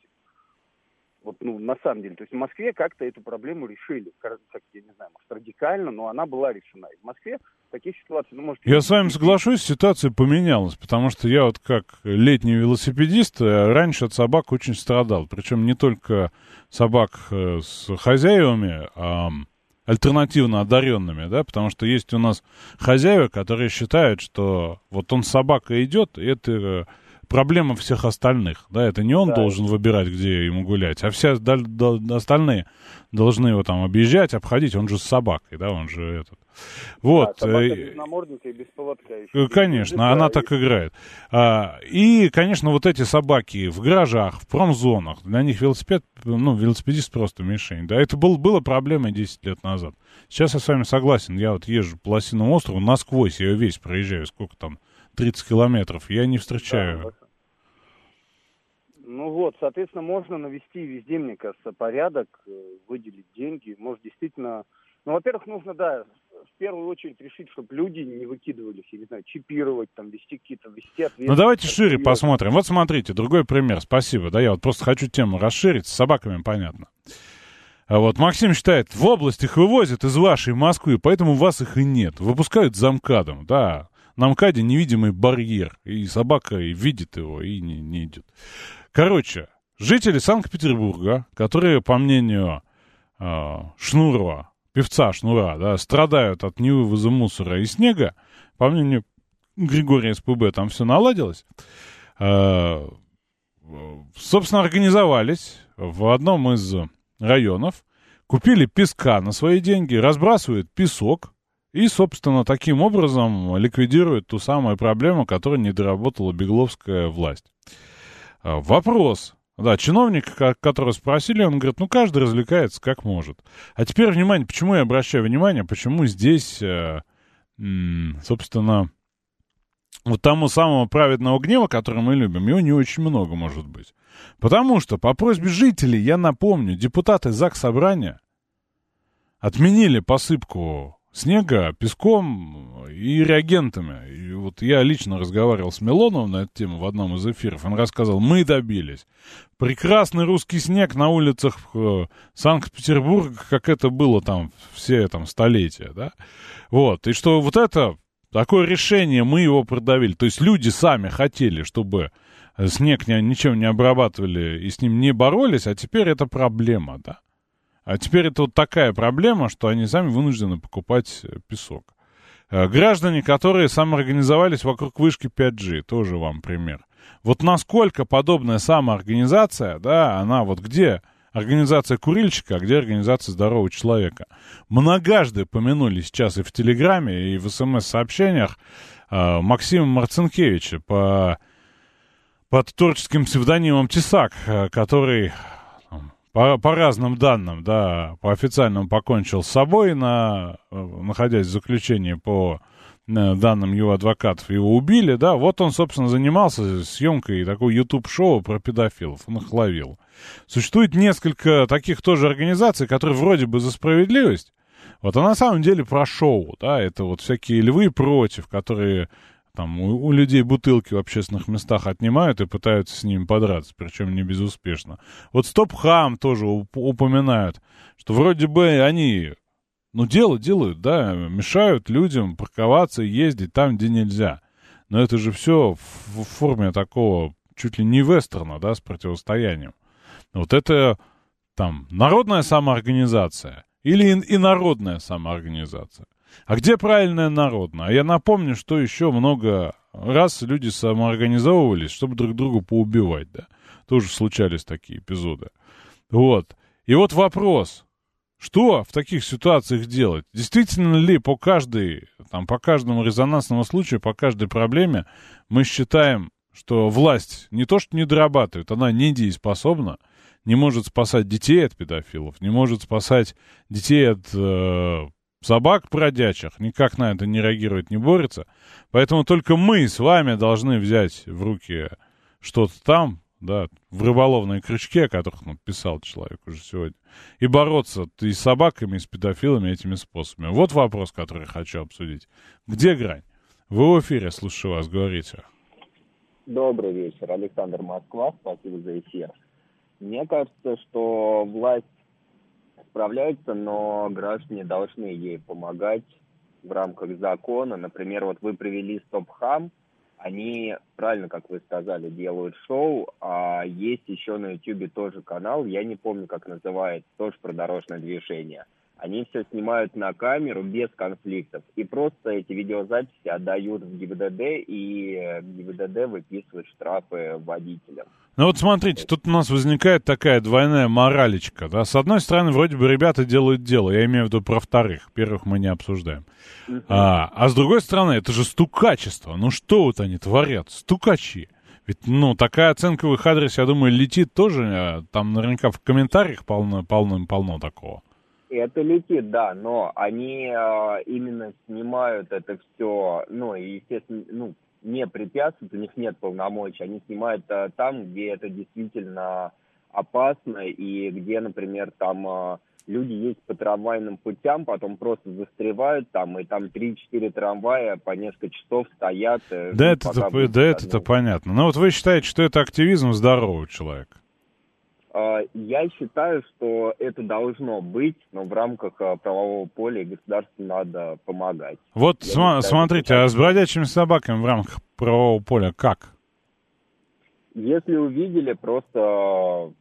Вот, ну, на самом деле. То есть в Москве как-то эту проблему решили. Как, я не знаю, может, радикально, но она была решена. И в Москве таких ситуаций, ну, может... Я с вами соглашусь, ситуация поменялась, потому что я вот как летний велосипедист раньше от собак очень страдал. Причем не только собак с хозяевами, а альтернативно одаренными, да, потому что есть у нас хозяева, которые считают, что вот он с собакой идет, и это... проблема всех остальных, да, это не он да. должен выбирать, где ему гулять, а все остальные должны его там объезжать, обходить, он же с собакой, да, он же этот. Вот. Да, собака без намордника и без поводка. Еще. Конечно, без она так играет. А, и, конечно, вот эти собаки в гаражах, в промзонах, для них велосипед, ну, велосипедист просто мишень, да, это был, было проблемой десять лет назад. Сейчас я с вами согласен, я вот езжу по Лосиному острову, насквозь я весь проезжаю, сколько там, тридцать километров, я не встречаю... Да, ну вот, соответственно, можно навести везде, мне кажется, порядок, выделить деньги. Может, действительно... Ну, во-первых, нужно, да, в первую очередь решить, чтобы люди не выкидывались, я не знаю, чипировать, там, вести какие-то, вести ответы. Ну, давайте шире посмотрим. Вот смотрите, другой пример, спасибо, да, я вот просто хочу тему расширить, с собаками понятно. А вот Максим считает, в область их вывозят из вашей Москвы, поэтому у вас их и нет. Выпускают замкадом, да. На МКАДе невидимый барьер, и собака и видит его, и не, не идет. Короче, жители Санкт-Петербурга, которые, по мнению э, Шнурова, певца Шнура, да, страдают от невывоза мусора и снега, по мнению Григория СПБ, там все наладилось, э, собственно, организовались в одном из районов, купили песка на свои деньги, разбрасывают песок, и, собственно, таким образом ликвидирует ту самую проблему, которую не доработала бегловская власть. Вопрос. Да, чиновник, которого спросили, он говорит, ну, каждый развлекается как может. А теперь, внимание, почему я обращаю внимание, почему здесь, э, м, собственно, вот тому самого праведного гнева, который мы любим, его не очень много может быть. Потому что по просьбе жителей, я напомню, депутаты Заксобрания отменили посыпку снега, песком и реагентами. И вот я лично разговаривал с Милоновым на эту тему в одном из эфиров. Он рассказал, мы добились. Прекрасный русский снег на улицах Санкт-Петербурга, как это было там все там столетия, да. Вот. И что вот это, такое решение, мы его продавили. То есть люди сами хотели, чтобы снег не, ничем не обрабатывали и с ним не боролись, а теперь это проблема, да. А теперь это вот такая проблема, что они сами вынуждены покупать песок. Граждане, которые самоорганизовались вокруг вышки пять джи, тоже вам пример. Вот насколько подобная самоорганизация, да, она вот где организация курильщика, а где организация здорового человека. Многожды помянули сейчас и в Телеграме, и в СМС-сообщениях э, Максима Марцинкевича по, под творческим псевдонимом Тесак, который... По, по разным данным, да, по официальному покончил с собой, на, находясь в заключении по данным его адвокатов, его убили, да, вот он, собственно, занимался съемкой такого YouTube-шоу про педофилов, он их ловил. Существует несколько таких тоже организаций, которые вроде бы за справедливость, вот, а на самом деле про шоу, да, это вот всякие львы против, которые... Там у, у людей бутылки в общественных местах отнимают и пытаются с ними подраться, причем не безуспешно. Вот Стоп Хам тоже уп- упоминают, что вроде бы они ну, дело делают, да, мешают людям парковаться и ездить там, где нельзя. Но это же все в форме такого чуть ли не вестерна, да, с противостоянием. Вот это там народная самоорганизация или инородная самоорганизация. А где правильная народная? А я напомню, что еще много раз люди самоорганизовывались, чтобы друг друга поубивать, да. Тоже случались такие эпизоды. Вот. И вот вопрос. Что в таких ситуациях делать? Действительно ли по каждой, там, по каждому резонансному случаю, по каждой проблеме мы считаем, что власть не то что не дорабатывает, она недееспособна, не может спасать детей от педофилов, не может спасать детей от э, собак бродячих, никак на это не реагирует, не борется. Поэтому только мы с вами должны взять в руки что-то там, да, в рыболовные крючки, о которых ну, писал человек уже сегодня, и бороться и с собаками, и с педофилами этими способами. Вот вопрос, который я хочу обсудить. Где грань? Вы в эфире, слушаю вас, говорите. Добрый вечер, Александр, Москва, спасибо за эфир. Мне кажется, что власть справляется, но граждане должны ей помогать в рамках закона. Например, вот вы привели «Стоп-хам», они, правильно, как вы сказали, делают шоу, а есть еще на Ютьюбе тоже канал, я не помню, как называется, тоже про дорожное движение. Они все снимают на камеру без конфликтов, и просто эти видеозаписи отдают в ГИБДД, и ГИБДД выписывает штрафы водителям. Ну вот смотрите, тут у нас возникает такая двойная моралечка, да. С одной стороны, вроде бы ребята делают дело, я имею в виду про вторых, первых мы не обсуждаем. Uh-huh. А, а с другой стороны, это же стукачество, ну что вот они творят, стукачи. Ведь, ну, такая оценка в их адрес, я думаю, летит тоже, там наверняка в комментариях полно, полно-полно такого. Это летит, да, но они э, именно снимают это все, ну, и, естественно, ну, не препятствуют, у них нет полномочий, они снимают э, там, где это действительно опасно, и где, например, там э, люди ездят по трамвайным путям, потом просто застревают там, и там три-четыре трамвая по несколько часов стоят. Э, да, это-то, да это-то понятно. Но вот вы считаете, что это активизм здорового человека? Я считаю, что это должно быть, но в рамках правового поля государству надо помогать. Вот см- смотрите, а с бродячими собаками в рамках правового поля как? Если увидели, просто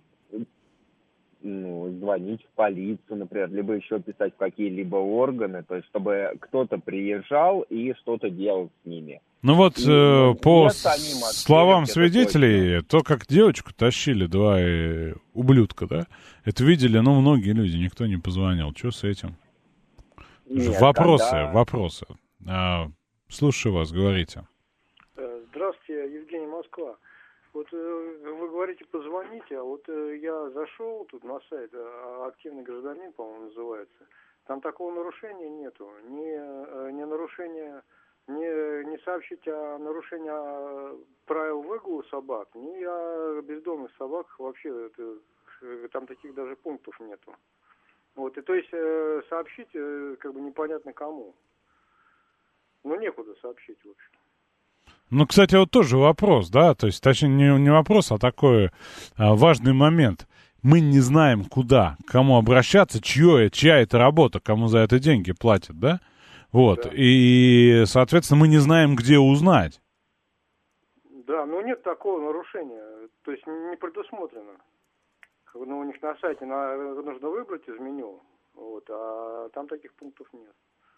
ну, звонить в полицию, например, либо еще писать в какие-либо органы, то есть чтобы кто-то приезжал и что-то делал с ними. Ну вот и, э, по словам свидетелей, то, как девочку тащили два э, ублюдка, да, это видели, ну, многие люди, никто не позвонил. Что с этим? Нет, вопросы, когда... вопросы. А, слушаю вас, говорите. Здравствуйте, Евгений, Москва. Вот э, вы говорите, позвоните, а вот э, я зашел тут на сайт, э, «Активный гражданин», по-моему, называется. Там такого нарушения нету. Ни, э, ни нарушения, ни, не сообщить о нарушении правил выгула собак, ни о бездомных собаках. Вообще, это, там таких даже пунктов нету. Вот, и то есть э, сообщить э, как бы непонятно кому. Ну, некуда сообщить, в общем. Ну, кстати, вот тоже вопрос, да, то есть, точнее, не, не вопрос, а такой а, важный момент. Мы не знаем, куда, к кому обращаться, чье, чья это работа, кому за это деньги платят, да? Вот, да. И, соответственно, мы не знаем, где узнать. Да, но нет такого нарушения, то есть не предусмотрено. Ну, у них на сайте на, нужно выбрать из меню, вот, а там таких пунктов нет.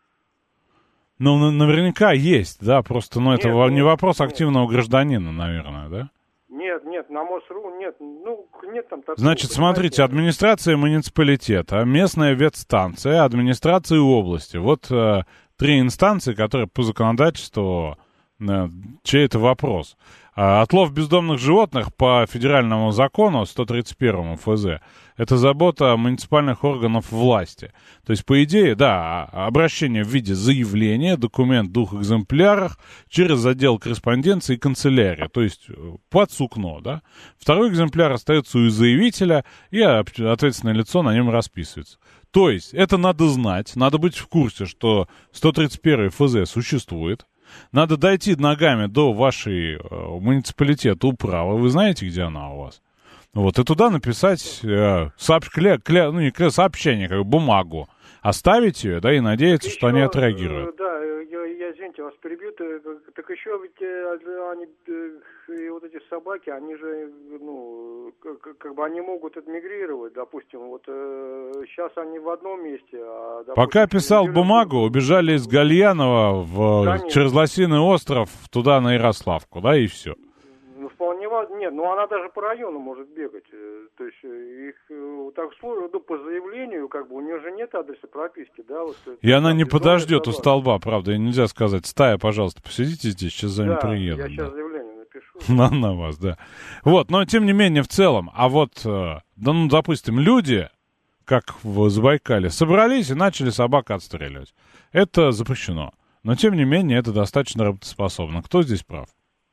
Ну, наверняка есть, да, просто, ну, это нет, не вопрос нет. Активного гражданина, наверное, да? Нет, нет, на МОСРУ нет, ну, нет там такого. Значит, смотрите, администрация муниципалитета, местная ветстанция, администрация области. Вот э, три инстанции, которые по законодательству, э, чей это вопрос. А, отлов бездомных животных по федеральному закону сто тридцать первому эф зэ — это забота муниципальных органов власти. То есть, по идее, да, обращение в виде заявления, документ в двух экземплярах через отдел корреспонденции и канцелярия, то есть под сукно, да. Второй экземпляр остается у заявителя, и ответственное лицо на нем расписывается. То есть, это надо знать, надо быть в курсе, что сто тридцать первый эф зэ существует. Надо дойти ногами до вашей э, муниципалитета управы. Вы знаете, где она у вас? Вот, и туда написать э, сообщ, кля, кля, ну, не кля, сообщение, как бумагу оставить ее, да, и надеяться, еще, что они отреагируют. Да, я, я, извините, вас перебью, так еще ведь они, и вот эти собаки, они же, ну, как, как бы они могут отмигрировать, допустим, вот сейчас они в одном месте, а, допустим, пока писал бумагу, убежали из Гальянова в, Конечно. через Лосиный остров туда, на Ярославку, да, и все. Ну, вполне возможно. Нет, ну она даже по району может бегать. То есть их так сложно, ну, по заявлению, как бы у нее же нет адреса прописки, да? Вот, и она не подождет собака. у столба, правда, и нельзя сказать: стая, пожалуйста, посидите здесь, сейчас за вами да, приедут. Я да. сейчас заявление напишу. На, на вас, да. Вот, но тем не менее, в целом, а вот, да, ну, допустим, люди, как в Забайкале, собрались и начали собак отстреливать. Это запрещено. Но тем не менее, это достаточно работоспособно. Кто здесь прав?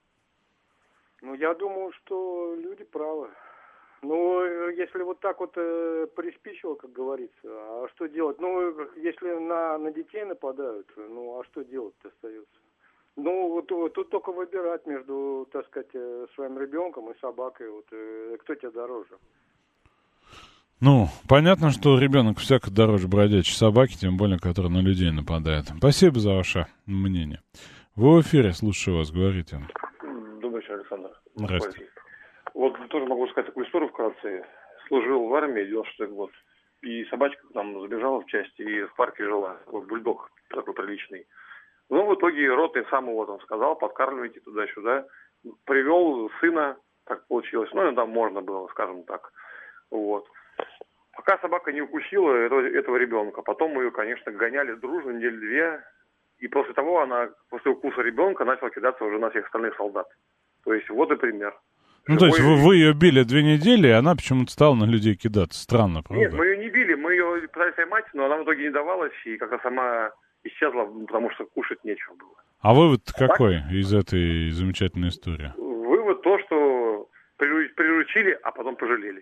Ну, я думаю, что люди правы. Ну, если вот так вот э, приспичило, как говорится, а что делать? Ну, если на, на детей нападают, ну, а что делать-то остается? Ну, вот, вот тут только выбирать между, так сказать, своим ребенком и собакой. Вот, э, кто тебе дороже? Ну, понятно, что ребенок всяко дороже бродячей собаки, тем более, которая на людей нападает. Спасибо за ваше мнение. Вы в эфире, слушаю вас, говорите. Добрый вечер, Александр. Здравствуйте. Вот тоже могу сказать такую историю вкратце. Служил в армии девяносто шестой год. И собачка там забежала в части и в парке жила. Такой бульдог такой приличный. Ну, в итоге ротный сам его там сказал: подкармливайте туда-сюда. Привел сына, так получилось. Ну, там можно было, скажем так. Вот. Пока собака не укусила этого, этого ребенка. Потом мы ее, конечно, гоняли дружно, недели две. И после того она, после укуса ребенка, начала кидаться уже на всех остальных солдат. То есть вот и пример. Ну, Любой... то есть вы, вы ее били две недели, и она почему-то стала на людей кидаться. Странно, правда? Нет, мы ее не били, мы ее пытались поймать, но она в итоге не давалась, и как-то сама исчезла, потому что кушать нечего было. А вывод а какой так? из этой замечательной истории? Вывод то, что приручили, а потом пожалели.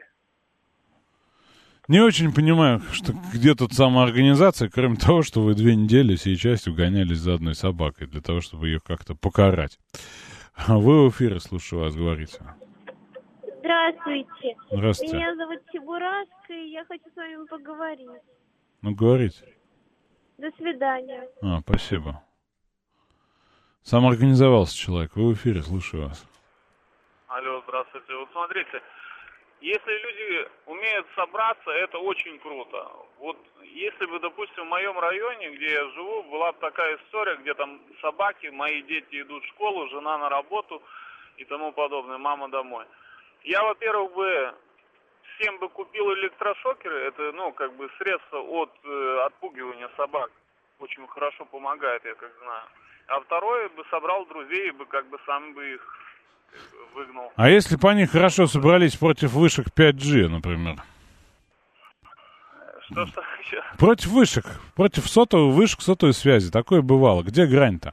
Не очень понимаю, что где тут самоорганизация, кроме того, что вы две недели всей частью гонялись за одной собакой, для того, чтобы ее как-то покарать. Вы в эфире, слушаю вас, говорите. Здравствуйте. Здравствуйте. Меня зовут Чебурашка, и я хочу с вами поговорить. Ну, говорите. До свидания. А, спасибо. Самоорганизовался человек. Вы в эфире, слушаю вас. Алло, здравствуйте. Вот смотрите, если люди умеют собраться, это очень круто. Вот если бы, допустим, в моем районе, где я живу, была бы такая история, где там собаки, мои дети идут в школу, жена на работу и тому подобное, мама домой. Я, во-первых, бы всем бы купил электрошокеры, это, ну, как бы средство от э, отпугивания собак. Очень хорошо помогает, я как знаю. А второе, бы собрал друзей, бы как бы сам бы их выгнал. А если бы они хорошо собрались против вышек пять джи, например? Что, что еще? Против вышек, против сотовой вышек, сотовой связи. Такое бывало. Где грань-то?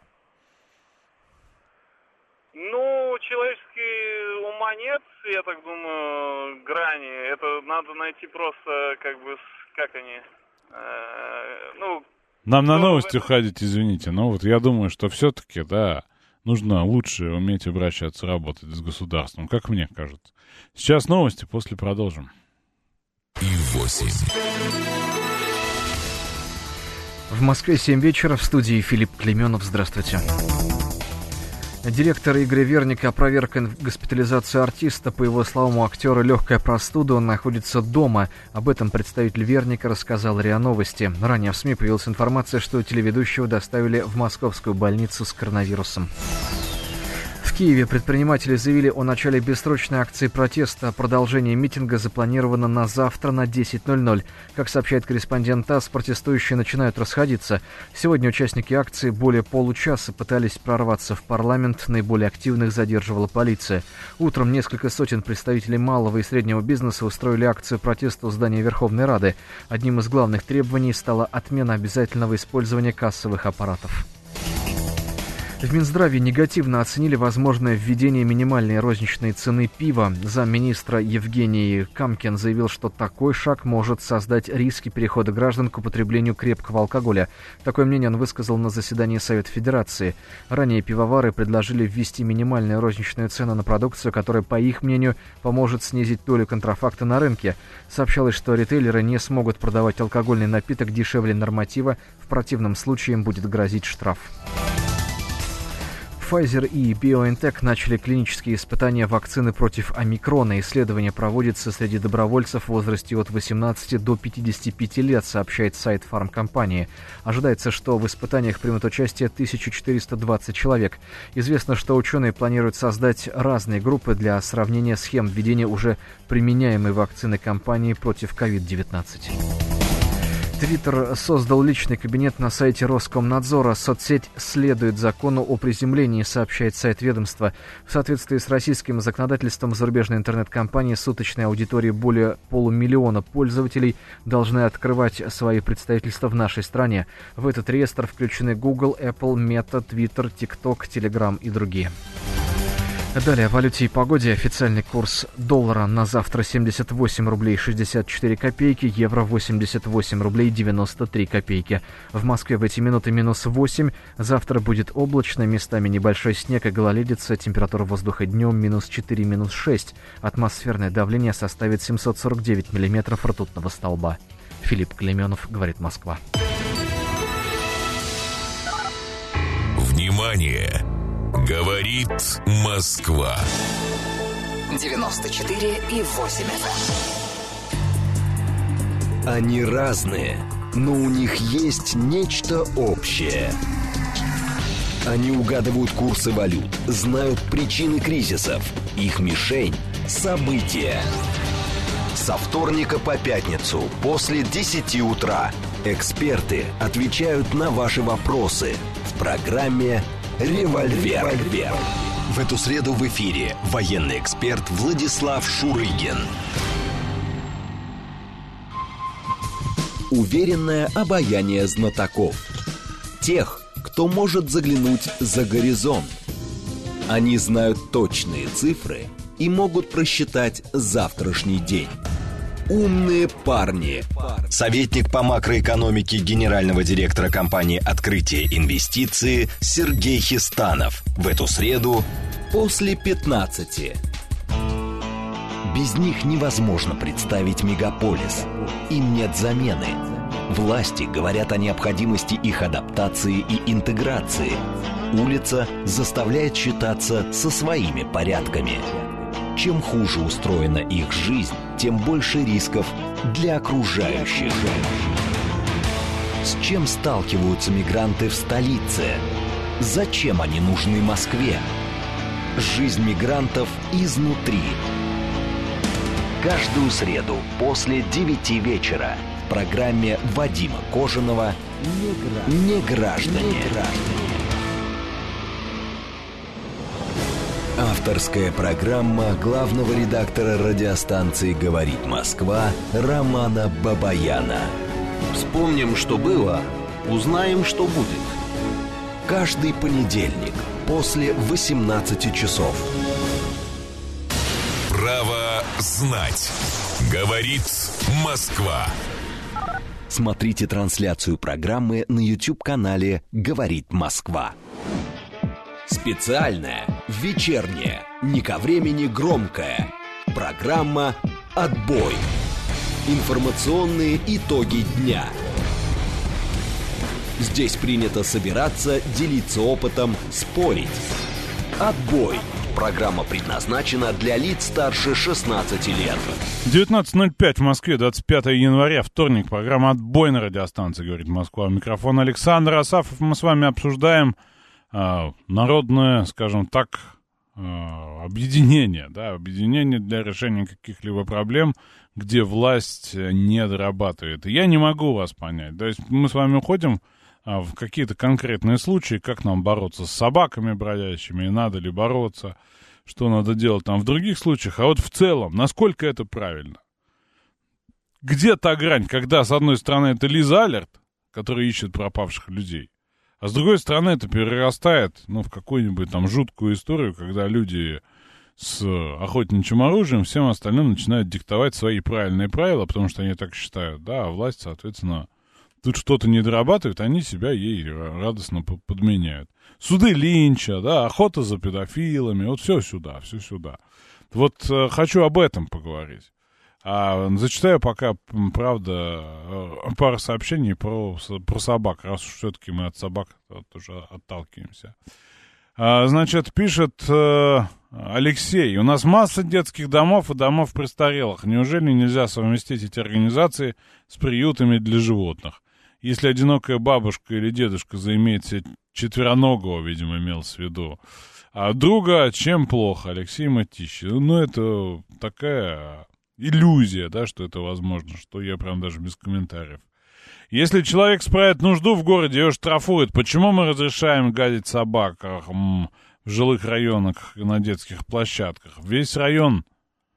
Ну, человеческий ума нет, я так думаю, грани. Это надо найти просто, как бы, как они, э, ну... Нам на новости ходить, извините, но вот я думаю, что все-таки, да, нужно лучше уметь обращаться, работать с государством, как мне кажется. Сейчас новости, после продолжим. И восемь. В Москве семь вечера, в студии Филипп Клеменов. Здравствуйте. Директор Игоря Верника опроверг госпитализацию артиста. По его словам, у актера легкая простуда, он находится дома. Об этом представитель Верника рассказал РИА Новости. Ранее в СМИ появилась информация, что телеведущего доставили в московскую больницу с коронавирусом. В Киеве предприниматели заявили о начале бессрочной акции протеста. Продолжение митинга запланировано на завтра на десять ноль ноль. Как сообщает корреспондент ТАСС, протестующие начинают расходиться. Сегодня участники акции более получаса пытались прорваться в парламент. Наиболее активных задерживала полиция. Утром несколько сотен представителей малого и среднего бизнеса устроили акцию протеста у здания Верховной Рады. Одним из главных требований стала отмена обязательного использования кассовых аппаратов. В Минздраве негативно оценили возможное введение минимальной розничной цены пива. Замминистра Евгений Камкин заявил, что такой шаг может создать риски перехода граждан к употреблению крепкого алкоголя. Такое мнение он высказал на заседании Совета Федерации. Ранее пивовары предложили ввести минимальную розничную цену на продукцию, которая, по их мнению, поможет снизить долю контрафакта на рынке. Сообщалось, что ритейлеры не смогут продавать алкогольный напиток дешевле норматива, в противном случае им будет грозить штраф. Pfizer и BioNTech начали клинические испытания вакцины против омикрона. Исследование проводится среди добровольцев в возрасте от восемнадцати до пятидесяти пяти лет, сообщает сайт фармкомпании. Ожидается, что в испытаниях примут участие тысяча четыреста двадцать человек. Известно, что ученые планируют создать разные группы для сравнения схем введения уже применяемой вакцины компании против ковид девятнадцать. Твиттер создал личный кабинет на сайте Роскомнадзора. Соцсеть следует закону о приземлении, сообщает сайт ведомства. В соответствии с российским законодательством, зарубежные интернет-компании с суточной аудиторией более полумиллиона пользователей должны открывать свои представительства в нашей стране. В этот реестр включены Google, Apple, Meta, Twitter, TikTok, Telegram и другие. Далее о валюте и погоде. Официальный курс доллара на завтра семьдесят восемь рублей шестьдесят четыре копейки, евро восемьдесят восемь рублей девяносто три копейки. В Москве в эти минуты минус восемь. Завтра будет облачно, местами небольшой снег и гололедица. Температура воздуха днем минус четыре, минус шесть. Атмосферное давление составит семьсот сорок девять миллиметров ртутного столба. Филипп Клеменов, говорит Москва. Внимание! Говорит Москва. девяносто четыре и восемь эф эм. Они разные, но у них есть нечто общее. Они угадывают курсы валют, знают причины кризисов. Их мишень – события. Со вторника по пятницу после десяти утра эксперты отвечают на ваши вопросы в программе «Револьвер». «Револьвер». В эту среду в эфире военный эксперт Владислав Шурыгин. Уверенное обаяние знатоков. Тех, кто может заглянуть за горизонт. Они знают точные цифры и могут просчитать завтрашний день. Умные парни. Советник по макроэкономике генерального директора компании «Открытие инвестиции» Сергей Хистанов. В эту среду после пятнадцати. Без них невозможно представить мегаполис. Им нет замены. Власти говорят о необходимости их адаптации и интеграции. Улица заставляет считаться со своими порядками. Чем хуже устроена их жизнь, тем больше рисков для окружающих. С чем сталкиваются мигранты в столице? Зачем они нужны Москве? Жизнь мигрантов изнутри. Каждую среду после девяти вечера в программе Вадима Кожаного «Неграждане». Авторская программа главного редактора радиостанции «Говорит Москва» Романа Бабаяна. Вспомним, что было, узнаем, что будет. Каждый понедельник после восемнадцати часов. Право знать. Говорит Москва. Смотрите трансляцию программы на YouTube-канале «Говорит Москва». Специальная, вечерняя, не ко времени громкая. Программа «Отбой». Информационные итоги дня. Здесь принято собираться, делиться опытом, спорить. «Отбой». Программа предназначена для лиц старше шестнадцати лет. девятнадцать ноль пять в Москве, двадцать пятое января, вторник. Программа «Отбой» на радиостанции «Говорит Москва». Микрофон Александр Асафов. Мы с вами обсуждаем э, народное, скажем так, э, объединение. Да, объединение для решения каких-либо проблем, где власть не дорабатывает. И я не могу вас понять. То есть мы с вами уходим в какие-то конкретные случаи, как нам бороться с собаками бродячими, и надо ли бороться, что надо делать там в других случаях, а вот в целом, насколько это правильно? Где та грань, когда, с одной стороны, это Лиза Алерт, которая ищет пропавших людей, А с другой стороны, это перерастает, ну, в какую-нибудь там жуткую историю, когда люди с охотничьим оружием всем остальным начинают диктовать свои правильные правила, потому что они так считают, да, а власть, соответственно, тут что-то не дорабатывает, они себя ей радостно подменяют. Суды Линча, да, охота за педофилами, вот все сюда, все сюда. Вот э, хочу об этом поговорить. А зачитаю пока, правда, пару сообщений про, про собак, раз уж все-таки мы от собак тоже отталкиваемся. А, значит, пишет э, Алексей: у нас масса детских домов и домов престарелых. Неужели нельзя совместить эти организации с приютами для животных? Если одинокая бабушка или дедушка заимеет себе четвероногого, видимо, имелось в виду, а друга, чем плохо, Алексей Матищи? Ну, это такая иллюзия, да, что это возможно, что я прям даже без комментариев. Если человек справит нужду в городе, его штрафуют. Почему мы разрешаем гадить собак м, в жилых районах на детских площадках? Весь район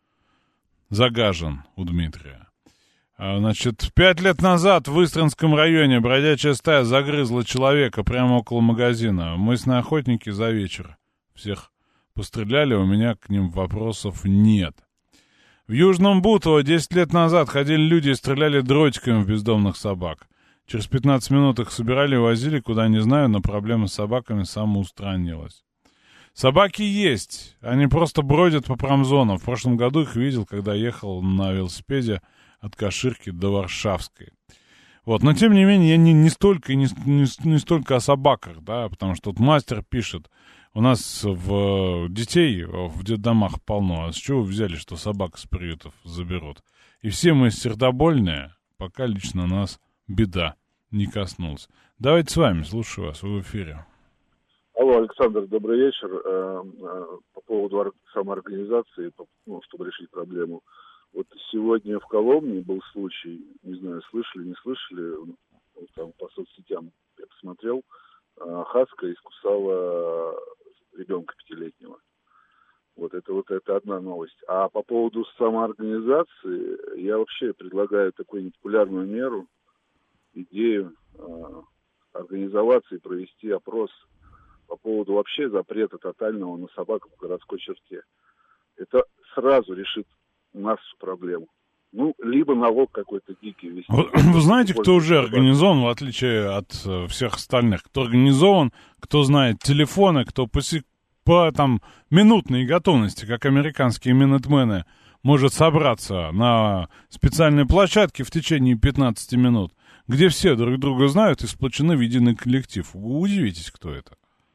загажен у Дмитрия. А, значит, пять лет назад в Истринском районе бродячая стая загрызла человека прямо около магазина. Мысленные охотники за вечер всех постреляли, у меня к ним вопросов нет. В Южном Бутово десять лет назад ходили люди и стреляли дротиками в бездомных собак. Через пятнадцать минут их собирали и возили, куда не знаю, но проблема с собаками самоустранилась. Собаки есть, они просто бродят по промзонам. В прошлом году их видел, когда ехал на велосипеде от Каширки до Варшавской. Вот, но тем не менее, я не, не столько не, не, не столько о собаках, да, потому что тут мастер пишет, у нас в детей в детдомах полно, а с чего вы взяли, что собак с приютов заберут? И все мы сердобольные, пока лично нас беда не коснулась. Давайте с вами, слушаю вас, вы в эфире. Алло, Александр, добрый вечер. По поводу самоорганизации, ну, чтобы решить проблему. Вот сегодня в Коломне был случай, не знаю, слышали, не слышали, там по соцсетям я посмотрел, хаска искусала ребенка пятилетнего. Вот это вот это одна новость. А по поводу самоорганизации, я вообще предлагаю такую непопулярную меру, идею э, организоваться и провести опрос по поводу вообще запрета тотального на собак в городской черте. Это сразу решит массу проблем. Ну, либо налог какой-то дикий вести. Вы, вы знаете, кто уже организован, в отличие от э, всех остальных? Кто организован, кто знает телефоны, кто по, по там, минутной готовности, как американские минутмены, может собраться на специальной площадке в течение пятнадцати минут, где все друг друга знают и сплочены в единый коллектив. Вы удивитесь, кто это.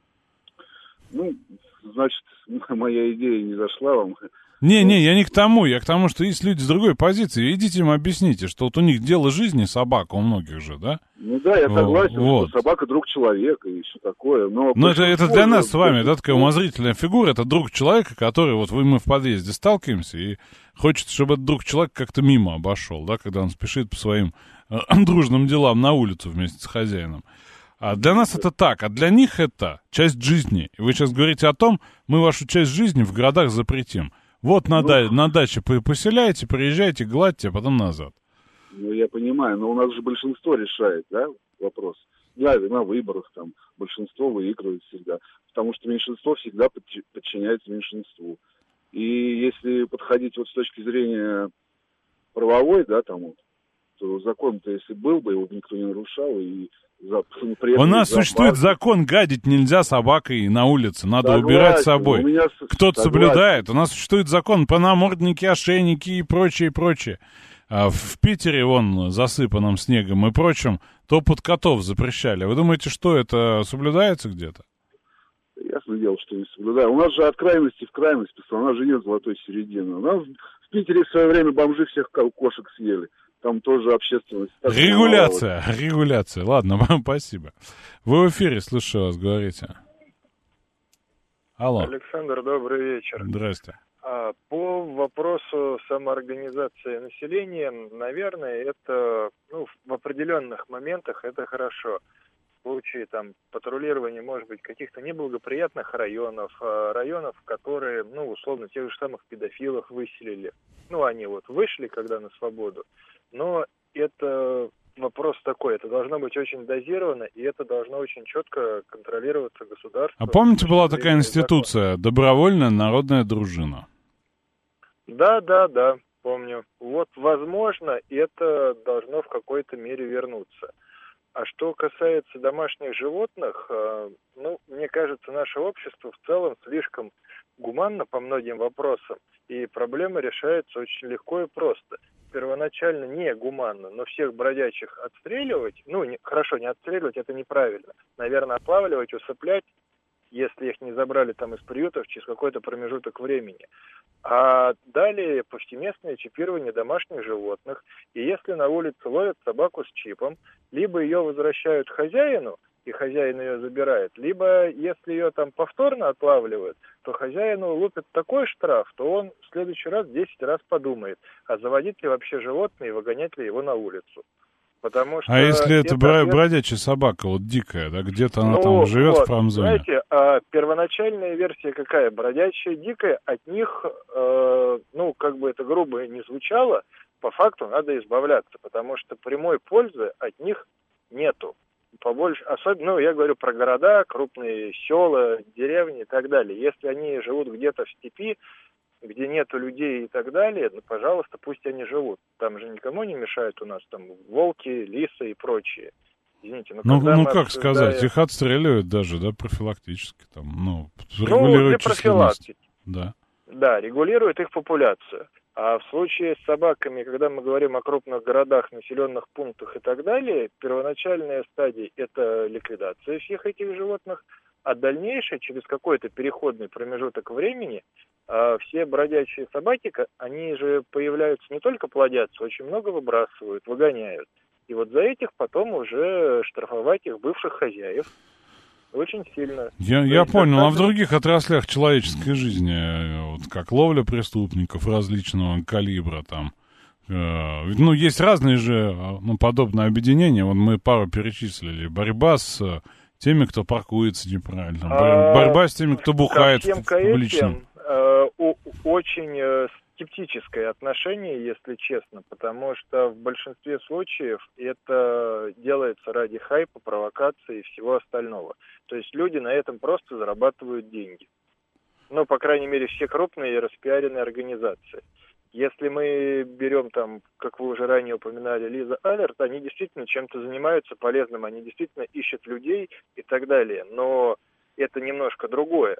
Ну, значит, моя идея не зашла вам. Не-не, я не к тому, я к тому, что есть люди с другой позиции. Идите им объясните, что вот у них дело жизни собака, у многих же, да? Ну да, я согласен, вот. Что собака друг человека и все такое. Но, но это, это для нас с вами, да, такая умозрительная фигура, это друг человека, который, вот мы в подъезде сталкиваемся, и хочется, чтобы этот друг человек как-то мимо обошел, да, когда он спешит по своим э, дружным делам на улицу вместе с хозяином. А для нас это так, а для них это часть жизни. И вы сейчас говорите о том, мы вашу часть жизни в городах запретим. Вот на, ну, да, на даче поселяете, приезжайте, гладьте, а потом назад. Ну, я понимаю, но у нас же большинство решает, да, вопрос. Да, на выборах там большинство выигрывает всегда, потому что меньшинство всегда подчиняется меньшинству. И если подходить вот с точки зрения правовой, да, там вот, то закон-то, если был бы, его бы никто не нарушал, и за, у нас за существует закон, гадить нельзя собакой на улице, надо согласен, убирать с собой. Кто-то согласен. Соблюдает. У нас существует закон про намордники, ошейники и прочее, и прочее. А в Питере, вон, засыпанном снегом и прочим, топот котов запрещали. Вы думаете, что это соблюдается где-то? Ясно дело, что не соблюдаю. У нас же от крайности в крайность, у нас же нет золотой середины. У нас в Питере в свое время бомжи всех кошек съели. Там тоже общественность. Регуляция, регуляция. Ладно, вам спасибо. Вы в эфире, слушаю вас, говорите. Алло. Александр, добрый вечер. Здрасте. По вопросу самоорганизации населения, наверное, это, ну, в определенных моментах это хорошо. В случае там патрулирования, может быть, каких-то неблагоприятных районов, районов, которые, ну, условно, тех же самых педофилов выселили. Ну, они вот вышли, когда на свободу. Но это вопрос такой, это должно быть очень дозировано, и это должно очень четко контролироваться государством. А помните, была такая институция, добровольная народная дружина? Да, да, да, помню. Вот, возможно, это должно в какой-то мере вернуться. А что касается домашних животных, ну, мне кажется, наше общество в целом слишком гуманно по многим вопросам, и проблема решается очень легко и просто. Первоначально не гуманно, но всех бродячих отстреливать, ну, не, хорошо, не отстреливать, это неправильно. Наверное, отлавливать, усыплять, если их не забрали там из приютов через какой-то промежуток времени. А далее повсеместное чипирование домашних животных. И если на улице ловят собаку с чипом, либо ее возвращают хозяину, и хозяин ее забирает, либо если ее там повторно отлавливают, то хозяину лупят такой штраф, то он в следующий раз десять раз подумает, а заводить ли вообще животное и выгонять ли его на улицу. Потому что а если это, это бра- ответ... бродячая собака, вот дикая, да, где-то она ну, там живет вот, в промзоне? Знаете, а первоначальная версия какая? Бродячая, дикая, от них, э, ну, как бы это грубо не звучало, по факту надо избавляться, потому что прямой пользы от них нету. Побольше, особенно, ну, я говорю про города, крупные села, деревни и так далее. Если они живут где-то в степи, где нету людей и так далее, ну, пожалуйста, пусть они живут. Там же никому не мешают у нас там волки, лисы и прочие. Извините, но ну, ну как обсуждаем... сказать, их отстреливают даже, да, профилактически, там, ну, регулируют ну, численность. Да. Да, регулируют их популяцию. А в случае с собаками, когда мы говорим о крупных городах, населенных пунктах и так далее, первоначальная стадия – это ликвидация всех этих животных, а дальнейшее, через какой-то переходный промежуток времени, все бродячие собаки, они же появляются не только плодятся, очень много выбрасывают, выгоняют. И вот за этих потом уже штрафовать их бывших хозяев очень сильно. Я, я понял, достаточно... а в других отраслях человеческой жизни, вот как ловля преступников различного калибра, там, э, ну, есть разные же, ну, подобные объединения, вот мы пару перечислили, борьба с теми, кто паркуется неправильно, а, борьба с теми, кто бухает в публичном. Э, очень э, скептическое отношение, если честно, потому что в большинстве случаев это делается ради хайпа, провокации и всего остального. То есть люди на этом просто зарабатывают деньги. Ну, по крайней мере, все крупные и распиаренные организации. Если мы берем там, как вы уже ранее упоминали, Лиза Алерт, они действительно чем-то занимаются полезным, они действительно ищут людей и так далее. Но это немножко другое.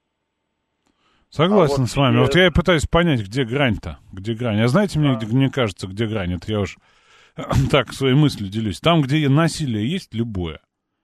Согласен а вот с вами. все... Вот я и пытаюсь понять, где грань-то. Где грань? А знаете, мне, а. мне кажется, где грань? Это я уж так своей мыслью делюсь. Там, где насилие есть, любое.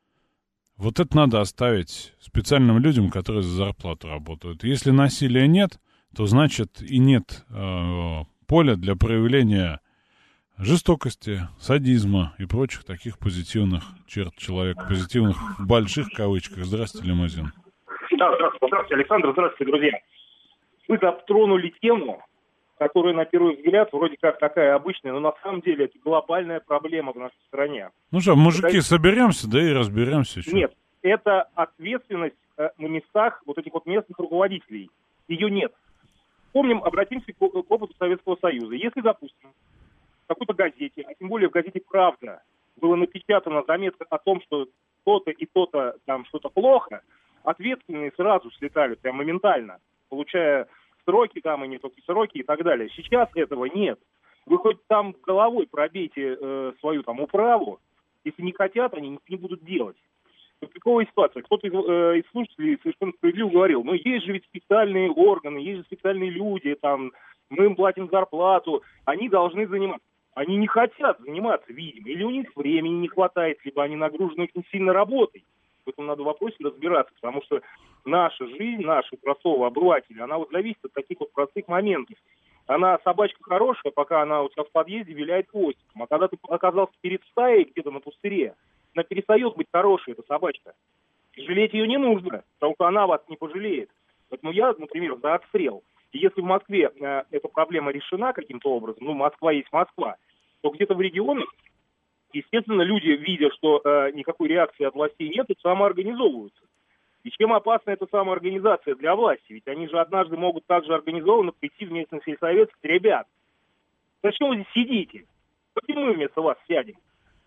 Вот это надо оставить специальным людям, которые за зарплату работают. Если насилия нет, то значит и нет э, поля для проявления жестокости, садизма и прочих таких позитивных черт человека. Позитивных в больших кавычках. Здравствуйте, Лимузин. Да, здравствуйте, здравствуйте, Александр, здравствуйте, друзья. Вы затронули тему, которая, на первый взгляд, вроде как такая обычная, но на самом деле это глобальная проблема в нашей стране. Ну что, мужики, это... соберемся, да и разберемся. Что? Нет, это ответственность э, на местах вот этих вот местных руководителей. Ее нет. Помним, обратимся к, к опыту Советского Союза. Если, допустим, в какой-то газете, а тем более в газете «Правда», было напечатана заметка о том, что то-то и то-то там что-то плохо, ответственные сразу слетали прям моментально, получая сроки там и не только сроки и так далее. Сейчас этого нет. Вы хоть там головой пробейте э, свою там управу, если не хотят, они не будут делать. Какова ситуация? Кто-то из, э, из слушателей совершенно справедливо говорил, ну есть же ведь специальные органы, есть же специальные люди, там, мы им платим зарплату, они должны заниматься. Они не хотят заниматься, видимо, или у них времени не хватает, либо они нагружены очень сильно работой. В этом надо в вопросе разбираться, потому что наша жизнь, наша простого обывателя, она вот зависит от таких вот простых моментов. Она, собачка хорошая, пока она у тебя в подъезде виляет хвостиком, а когда ты оказался перед стаей где-то на пустыре, она перестает быть хорошей, эта собачка. И жалеть ее не нужно, потому что она вас не пожалеет. Поэтому я, например, за отстрел. И если в Москве э, эта проблема решена каким-то образом, ну, Москва есть Москва, то где-то в регионах, естественно, люди, видя, что э, никакой реакции от властей нет, самоорганизовываются. И чем опасна эта самоорганизация для власти? Ведь они же однажды могут также организованно прийти в местный сельсовет и сказать: ребят, зачем вы здесь сидите? Давайте мы вместо вас сядем.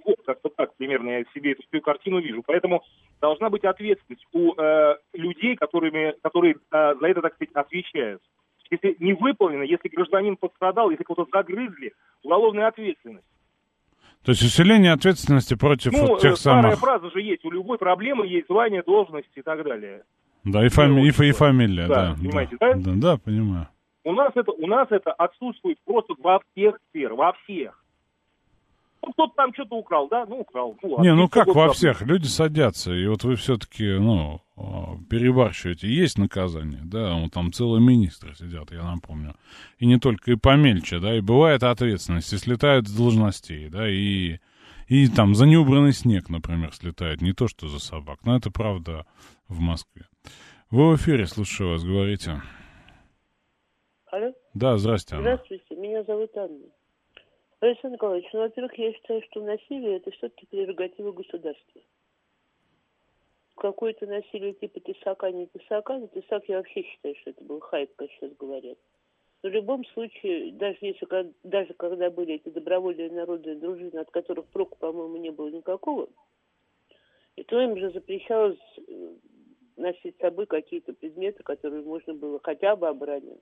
Вот как-то так примерно я себе эту всю картину вижу. Поэтому должна быть ответственность у э, людей, которыми, которые э, за это, так сказать, отвечают. Если не выполнено, если гражданин пострадал, если кого-то загрызли, уголовная ответственность. То есть усиление ответственности против ну, вот тех старая самых... фраза же есть, у любой проблемы есть звание, должность и так далее. Да, и, фами... и, и фамилия, да. Да, понимаете, да? да? Да, да, понимаю. У нас это, у нас это отсутствует просто во всех сферах, во всех. Ну, кто-то там что-то украл, да? Ну, украл. Ну, ладно. Не, ну как во забыл. всех? Люди садятся, и вот вы все-таки, ну, перебарщиваете. Есть наказание, да, вот там целые министры сидят, я напомню. И не только, и помельче, да, и бывает ответственность, и слетают с должностей, да, и, и там за неубранный снег, например, слетают, не то что за собак. Но это правда в Москве. Вы в эфире, слушаю вас, говорите. Алло? Да, здрасте, Анна. Здравствуйте, меня зовут Анна. Александр Николаевич, ну, во-первых, я считаю, что насилие – это все-таки прерогатива государства. Какое-то насилие типа тесака, не тесака, но тесак я вообще считаю, что это был хайп, как сейчас говорят. Но в любом случае, даже если, даже когда были эти добровольные народные дружины, от которых проку, по-моему, не было никакого, и то им же запрещалось носить с собой какие-то предметы, которые можно было хотя бы оборонять.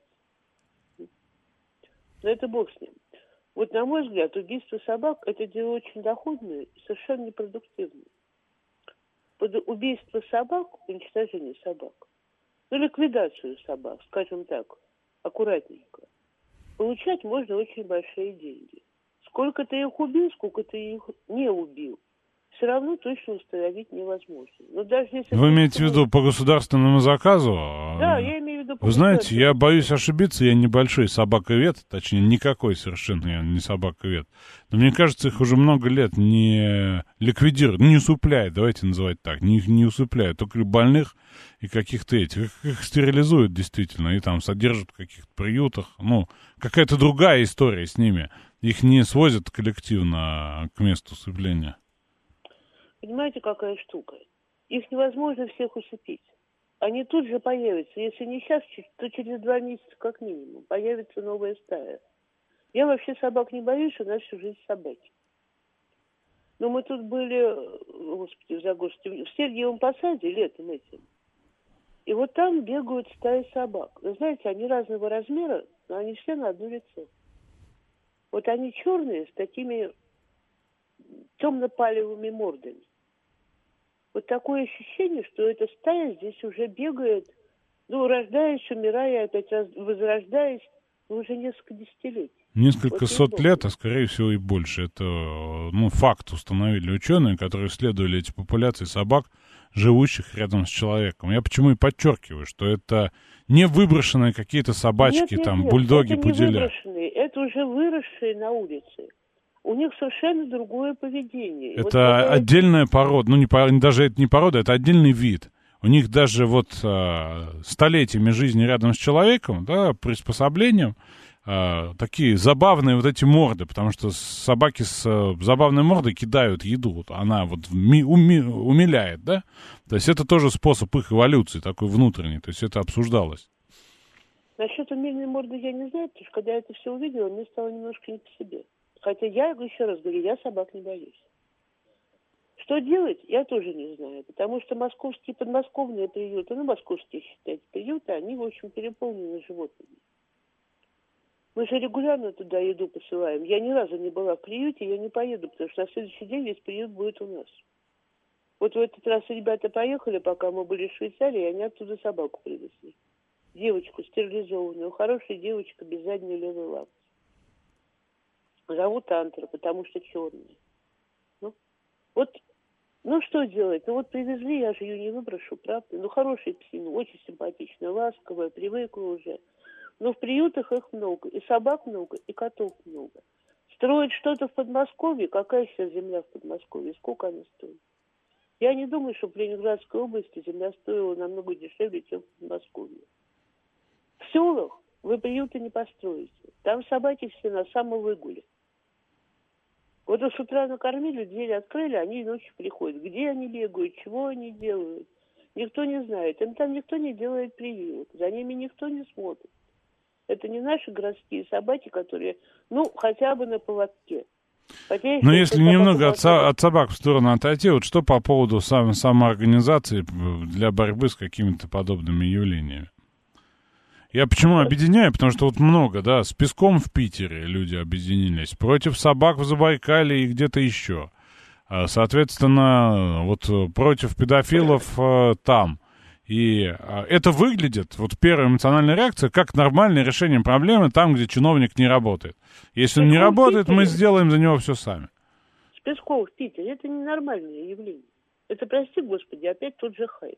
Но это бог с ним. Вот, на мой взгляд, убийство собак – это дело очень доходное и совершенно непродуктивное. Под убийство собак, уничтожение собак, ну, ликвидацию собак, скажем так, аккуратненько, получать можно очень большие деньги. Сколько ты их убил, сколько ты их не убил, все равно точно установить невозможно. Но даже если Вы имеете в виду по государственному заказу? Да, я имею в виду по Вы знаете, я боюсь ошибиться, я небольшой собаковед, точнее, никакой совершенно я не собаковед. Но мне кажется, их уже много лет не ликвидируют, не усыпляют, давайте называть так, не, не усыпляют, только больных и каких-то этих. Их, их стерилизуют действительно, и там содержат в каких-то приютах. Ну, какая-то другая история с ними. Их не свозят коллективно к месту усыпления. Понимаете, какая штука? Их невозможно всех усыпить. Они тут же появятся. Если не сейчас, то через два месяца как минимум появится новая стая. Я вообще собак не боюсь, у нас всю жизнь собаки. Но мы тут были, господи, в Загорске, в Сергиевом Посаде летом этим. И вот там бегают стаи собак. Вы знаете, они разного размера, но они все на одно лицо. Вот они черные с такими темно-палевыми мордами. Вот такое ощущение, что эта стая здесь уже бегает, ну, рождаясь, умирая, опять раз возрождаясь, ну, уже несколько десятилетий. Несколько вот сот лет, а скорее всего и больше. Это, ну, факт установили ученые, которые исследовали эти популяции собак, живущих рядом с человеком. Я почему и подчеркиваю, что это не выброшенные какие-то собачки, нет, нет, там, нет, бульдоги, это пуделя. Не выброшенные, это уже выросшие на улице. У них совершенно другое поведение. Это вот когда... отдельная порода, ну, не, даже это не порода, это отдельный вид. У них даже вот э, столетиями жизни рядом с человеком, да, приспособлением, э, такие забавные вот эти морды, потому что собаки с э, забавной мордой кидают еду, вот она вот ми, уми, умиляет, да. То есть это тоже способ их эволюции, такой внутренний, то есть это обсуждалось. Насчет умильной морды я не знаю, потому что когда я это все увидела, мне стало немножко не по себе. Хотя я, еще раз говорю, я собак не боюсь. Что делать, я тоже не знаю, потому что московские подмосковные приюты, ну, московские, считайте, приюты, они, в общем, переполнены животными. Мы же регулярно туда еду посылаем. Я ни разу не была в приюте, я не поеду, потому что на следующий день весь приют будет у нас. Вот в этот раз ребята поехали, пока мы были в Швейцарии, и они оттуда собаку привезли. Девочку стерилизованную, хорошая девочка без задней левой лапы. Зовут Антра, потому что черная. Ну, вот, ну что делать? Ну вот привезли, я же ее не выброшу, правда? Ну хорошая псина, очень симпатичная, ласковая, привыкла уже. Но в приютах их много, и собак много, и котов много. Строить что-то в Подмосковье, какая сейчас земля в Подмосковье, сколько она стоит? Я не думаю, что в Ленинградской области земля стоила намного дешевле, чем в Подмосковье. В селах вы приюты не построите. Там собаки все на самовыгуле. Вот с утра накормили, двери открыли, они ночью приходят. Где они бегают, чего они делают, никто не знает. Им там никто не делает приют, за ними никто не смотрит. Это не наши городские собаки, которые, ну, хотя бы на поводке. Хотя, Но если если немного от, собака... со- от собак в сторону отойти, вот что по поводу сам, самоорганизации для борьбы с какими-то подобными явлениями? Я почему объединяю? Потому что вот много, да, с песком в Питере люди объединились, против собак в Забайкале и где-то еще. А, Соответственно, вот против педофилов э, там. И а, это выглядит, вот первая эмоциональная реакция, как нормальное решение проблемы там, где чиновник не работает. Если он не работает, мы сделаем за него все сами. С песком в Питере это ненормальное явление. Это, прости господи, опять тот же хайп.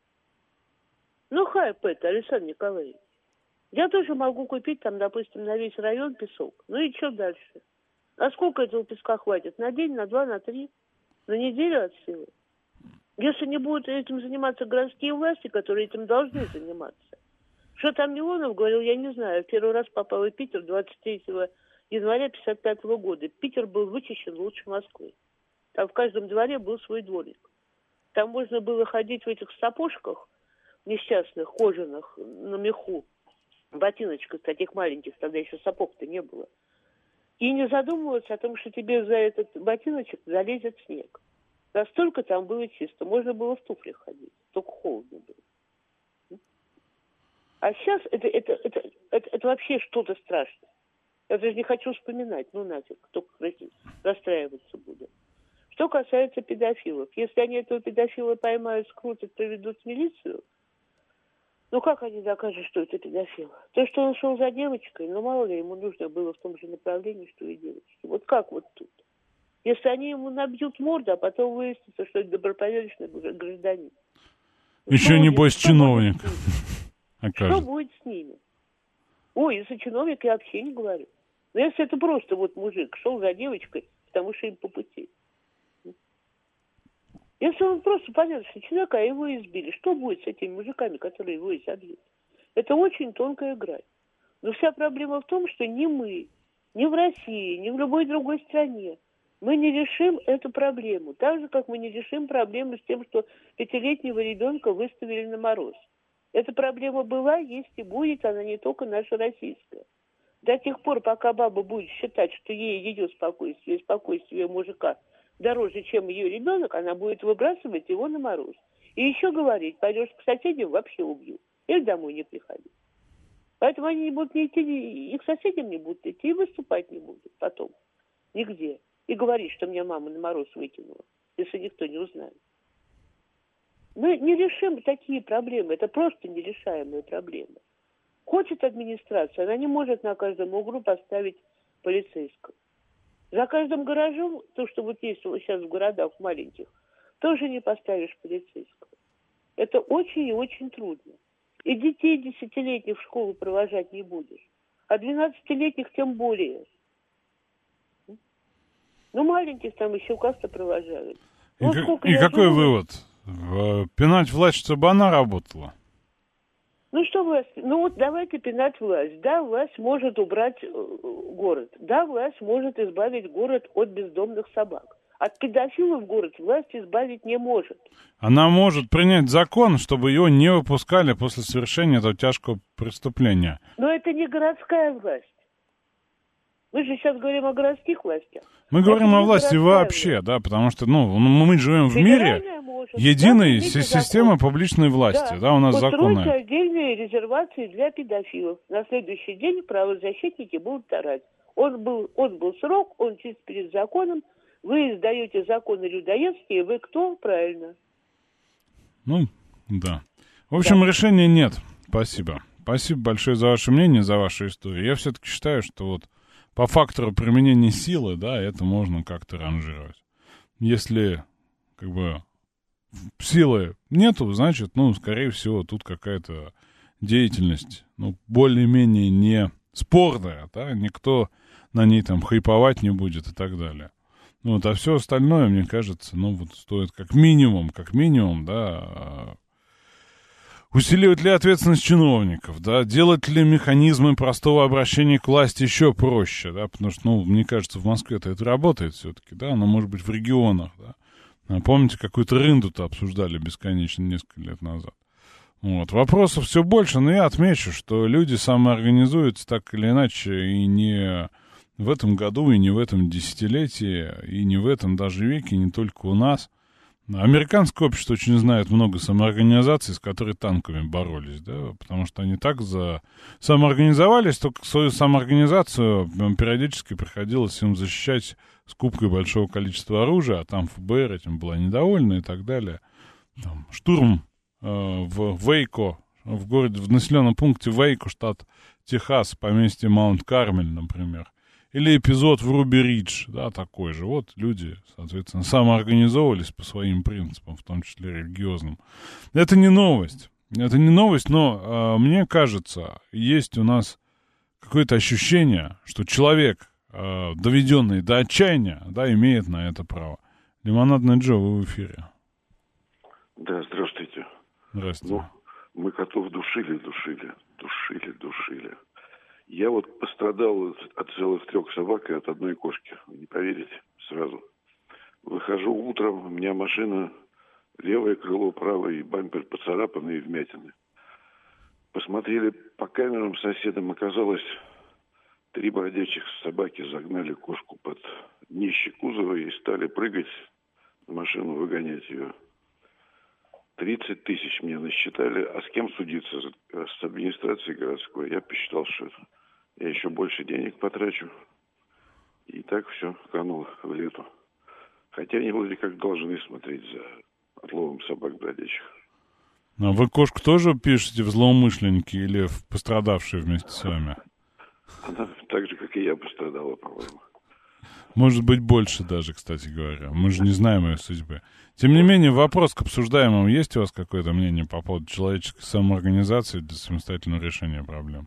Ну, хайп это, Александр Николаевич. Я тоже могу купить там, допустим, на весь район песок. Ну и что дальше? А сколько этого песка хватит? На день, на два, на три? На неделю от силы? Если не будут этим заниматься городские власти, которые этим должны заниматься. Что там Милонов говорил, я не знаю. Я первый раз попал в Питер двадцать третьего января пятьдесят пятого года. Питер был вычищен лучше Москвы. Там в каждом дворе был свой дворик. Там можно было ходить в этих сапожках несчастных, кожаных, на меху. Ботиночках таких маленьких, тогда еще сапог-то не было. И не задумываться о том, что тебе за этот ботиночек залезет снег. Настолько там было чисто. Можно было в туфлях ходить. Только холодно было. А сейчас это, это, это, это, это вообще что-то страшное. Я даже не хочу вспоминать. Ну нафиг. Только расстраиваться буду. Что касается педофилов. Если они этого педофила поймают, скрутят, приведут в милицию, ну как они докажут, что это педофил? То, что он шел за девочкой, ну мало ли, ему нужно было в том же направлении, что и девочки. Вот как вот тут? Если они ему набьют морду, а потом выяснится, что это добропорядочный гражданин. Еще небось чиновник. Что будет с ними? Ой, если чиновник, я вообще не говорю. Но если это просто вот мужик шел за девочкой, потому что им по пути. Если он просто порядочный человек, а его избили, что будет с этими мужиками, которые его изобьют? Это очень тонкая грань. Но вся проблема в том, что ни мы, ни в России, ни в любой другой стране мы не решим эту проблему. Так же, как мы не решим проблему с тем, что пятилетнего ребенка выставили на мороз. Эта проблема была, есть и будет, она не только наша российская. До тех пор, пока баба будет считать, что ей ее спокойствие, спокойствие мужика дороже, чем ее ребенок, она будет выбрасывать его на мороз. И еще говорить, пойдешь к соседям, вообще убью. Или домой не приходи. Поэтому они не будут не идти, и к соседям не будут идти, и выступать не будут потом. Нигде. И говорить, что меня мама на мороз выкинула, если никто не узнает. Мы не решим такие проблемы. Это просто нерешаемые проблемы. Хочет администрация, она не может на каждом углу поставить полицейского. За каждым гаражом, то, что вот есть сейчас в городах маленьких, тоже не поставишь полицейского. Это очень и очень трудно. И детей десятилетних в школу провожать не будешь. А двенадцатилетних тем более. Ну, маленьких там еще как-то провожают. И, ну, как, и какой думаю... вывод? Пинать власть, чтобы она работала? Ну, что власть? Ну, вот давайте пинать власть. Да, власть может убрать э, город. Да, власть может избавить город от бездомных собак. От педофилов город власть избавить не может. Она может принять закон, чтобы его не выпускали после совершения этого тяжкого преступления. Но это не городская власть. Мы же сейчас говорим о городских властях. Мы это говорим о власти вообще, власть. Да, потому что, ну, мы живем в мире может. единой да, системы закон. Публичной власти, да, да у нас законы. Устройте отдельные резервации для педофилов. На следующий день правозащитники будут тарать. Он был, он был срок, он чист перед законом. Вы издаете законы людоедские, вы кто? Правильно. Ну, да. В общем, да. решения нет. Спасибо. Спасибо большое за ваше мнение, за вашу историю. Я все-таки считаю, что вот по фактору применения силы, да, это можно как-то ранжировать. Если, как бы, силы нету, значит, ну, скорее всего, тут какая-то деятельность, ну, более-менее не спорная, да, никто на ней там хайповать не будет и так далее. Ну, вот, а все остальное, мне кажется, ну, вот стоит как минимум, как минимум, да, усиливать ли ответственность чиновников, да, делать ли механизмы простого обращения к власти еще проще, да, потому что, ну, мне кажется, в Москве-то это работает все-таки, да, но, может быть, в регионах, да. Помните, какую-то рынду-то обсуждали бесконечно несколько лет назад. Вот, вопросов все больше, но я отмечу, что люди самоорганизуются так или иначе и не в этом году и не в этом десятилетии, и не в этом даже веке, не только у нас. Американское общество очень знает много самоорганизаций, с которыми танками боролись, да, потому что они так за... самоорганизовались, только свою самоорганизацию периодически приходилось им защищать скупкой большого количества оружия, а там эф бэ эр этим была недовольна и так далее. Там, штурм э, в Вейко, в городе, в населенном пункте Вейко, штат Техас, поместье Маунт-Кармель, например. Или эпизод в Руби-Ридж, да, такой же. Вот люди, соответственно, самоорганизовывались по своим принципам, в том числе религиозным. Это не новость. Это не новость, но э, мне кажется, есть у нас какое-то ощущение, что человек, э, доведенный до отчаяния, да, имеет на это право. Лимонадный Джо, вы в эфире. Да, здравствуйте. Здравствуйте. Ну, мы котов душили, душили, душили, душили. Я вот пострадал от целых трех собак и от одной кошки. Вы не поверите, сразу. Выхожу утром, у меня машина, левое крыло, правое, и бампер поцарапанный и вмятины. Посмотрели по камерам соседям, оказалось, три бродячих собаки загнали кошку под днище кузова и стали прыгать на машину, выгонять ее. тридцать тысяч мне насчитали. А с кем судиться? С администрацией городской. Я посчитал, что я еще больше денег потрачу. И так все кануло в лету. Хотя они вроде как должны смотреть за отловом собак бродячих. А вы кошку тоже пишете в злоумышленники или в пострадавшие вместе с вами? Она так же, как и я, пострадала, по-моему. Может быть, больше даже, кстати говоря. Мы же не знаем ее судьбы. Тем не менее, вопрос к обсуждаемому. Есть у вас какое-то мнение по поводу человеческой самоорганизации для самостоятельного решения проблем?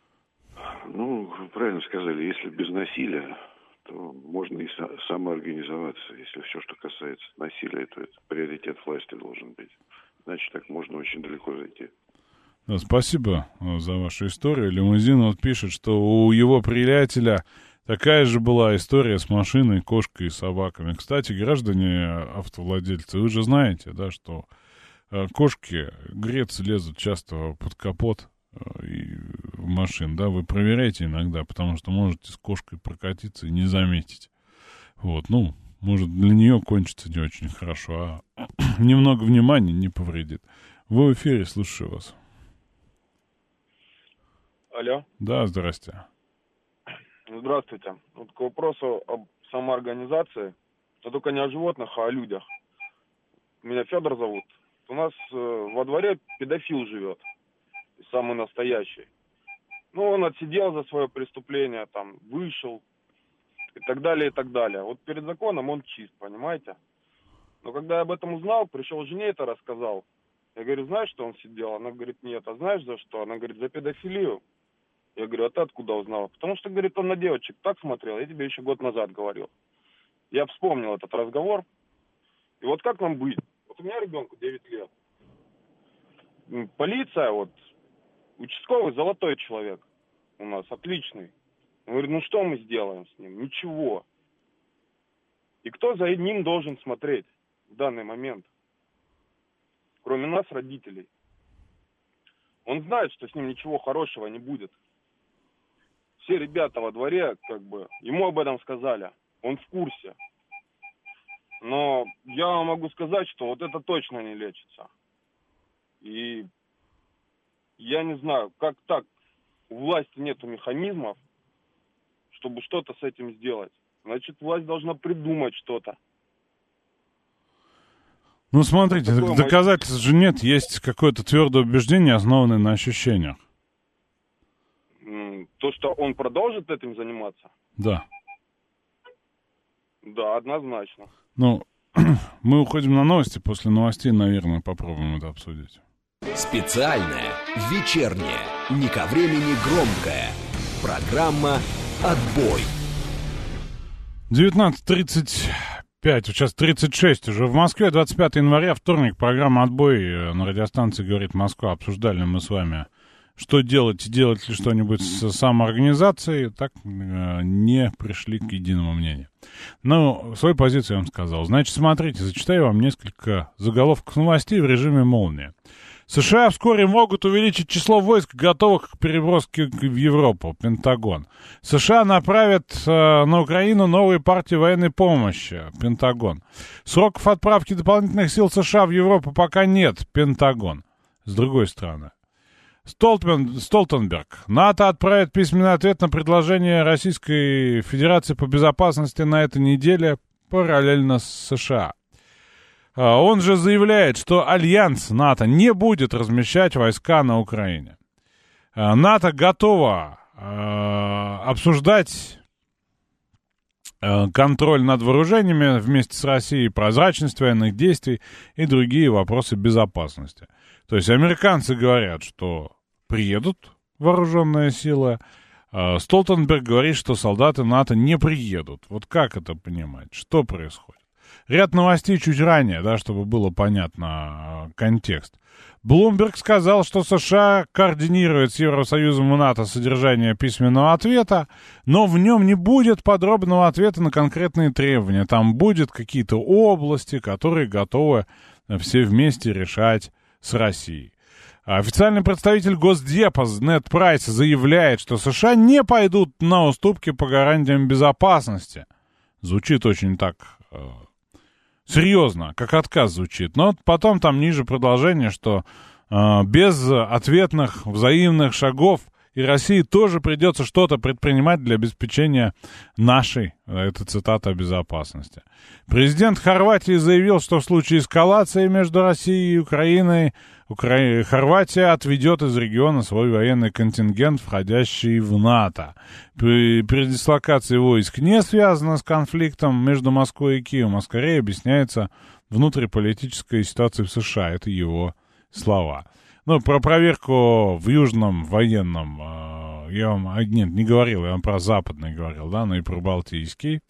Ну, вы правильно сказали. Если без насилия, то можно и са- самоорганизоваться. Если все, что касается насилия, то это приоритет власти должен быть. Значит, так можно очень далеко зайти. Да, спасибо за вашу историю. Лимузин вот пишет, что у его приятеля такая же была история с машиной, кошкой и собаками. Кстати, граждане автовладельцы, вы же знаете, да, что э, кошки греться лезут часто под капот э, и в машин, да, вы проверяйте иногда, потому что можете с кошкой прокатиться и не заметить. Вот, ну, может, для нее кончится не очень хорошо, а немного внимания не повредит. Вы в эфире, слушаю вас. Алло. Да, здрасте. Здравствуйте. Вот к вопросу об самоорганизации, но только не о животных, а о людях. Меня Федор зовут. У нас э, во дворе педофил живет, самый настоящий. Ну, он отсидел за свое преступление, там, вышел, и так далее, и так далее. Вот перед законом он чист, понимаете? Но когда я об этом узнал, пришел жене это рассказал. Я говорю, знаешь, что он сидел? Она говорит, нет. А знаешь за что? Она говорит, за педофилию. Я говорю, а ты откуда узнала? Потому что, говорит, он на девочек так смотрел, я тебе еще год назад говорил. Я вспомнил этот разговор. И вот как нам быть? Вот у меня ребенку девять лет. Полиция, вот, участковый золотой человек у нас, отличный. Он говорит, ну что мы сделаем с ним? Ничего. И кто за ним должен смотреть в данный момент? Кроме нас, родителей. Он знает, что с ним ничего хорошего не будет. Все ребята во дворе, как бы, ему об этом сказали. Он в курсе. Но я могу сказать, что вот это точно не лечится. И я не знаю, как так у власти нету механизмов, чтобы что-то с этим сделать. Значит, власть должна придумать что-то. Ну, смотрите, доказательств же нет. Есть какое-то твердое убеждение, основанное на ощущениях. То, что он продолжит этим заниматься? Да. Да, однозначно. Ну, мы уходим на новости. После новостей, наверное, попробуем это обсудить. Специальная, вечерняя, не ко времени громкая. Программа «Отбой». девятнадцать тридцать пять, сейчас тридцать шесть уже в Москве, двадцать пятого января, вторник, программа «Отбой» на радиостанции «Говорит Москва». Обсуждали мы с вами, что делать, делать ли что-нибудь с самоорганизацией, так э, не пришли к единому мнению. Но свою позицию я вам сказал. Значит, смотрите, зачитаю вам несколько заголовков новостей в режиме «Молния». США вскоре могут увеличить число войск, готовых к переброске в Европу, Пентагон. США направят э, на Украину новые партии военной помощи, Пентагон. Сроков отправки дополнительных сил США в Европу пока нет, Пентагон. С другой стороны. Столтмен, Столтенберг. НАТО отправит письменный ответ на предложение Российской Федерации по безопасности на этой неделе параллельно с США. Он же заявляет, что альянс НАТО не будет размещать войска на Украине. НАТО готово э, обсуждать э, контроль над вооружениями вместе с Россией, прозрачность военных действий и другие вопросы безопасности. То есть американцы говорят, что приедут вооруженные силы. Э, Столтенберг говорит, что солдаты НАТО не приедут. Вот как это понимать? Что происходит? Ряд новостей чуть ранее, да, чтобы было понятно э, контекст. Блумберг сказал, что США координирует с Евросоюзом и НАТО содержание письменного ответа, но в нем не будет подробного ответа на конкретные требования. Там будут какие-то области, которые готовы все вместе решать с Россией. Официальный представитель Госдепа Нед Прайс заявляет, что США не пойдут на уступки по гарантиям безопасности. Звучит очень так... Э, серьезно, как отказ звучит. Но потом там ниже продолжение, что э, без ответных взаимных шагов и России тоже придется что-то предпринимать для обеспечения нашей, это цитата, безопасности. Президент Хорватии заявил, что в случае эскалации между Россией и Украиной Укра... Хорватия отведет из региона свой военный контингент, входящий в НАТО. При передислокации войск не связана с конфликтом между Москвой и Киевом, а скорее объясняется внутриполитической ситуацией в США. Это его слова. Ну, про проверку в Южном военном э, я вам, нет, не говорил, я вам про западный говорил, да, но и про Балтийский.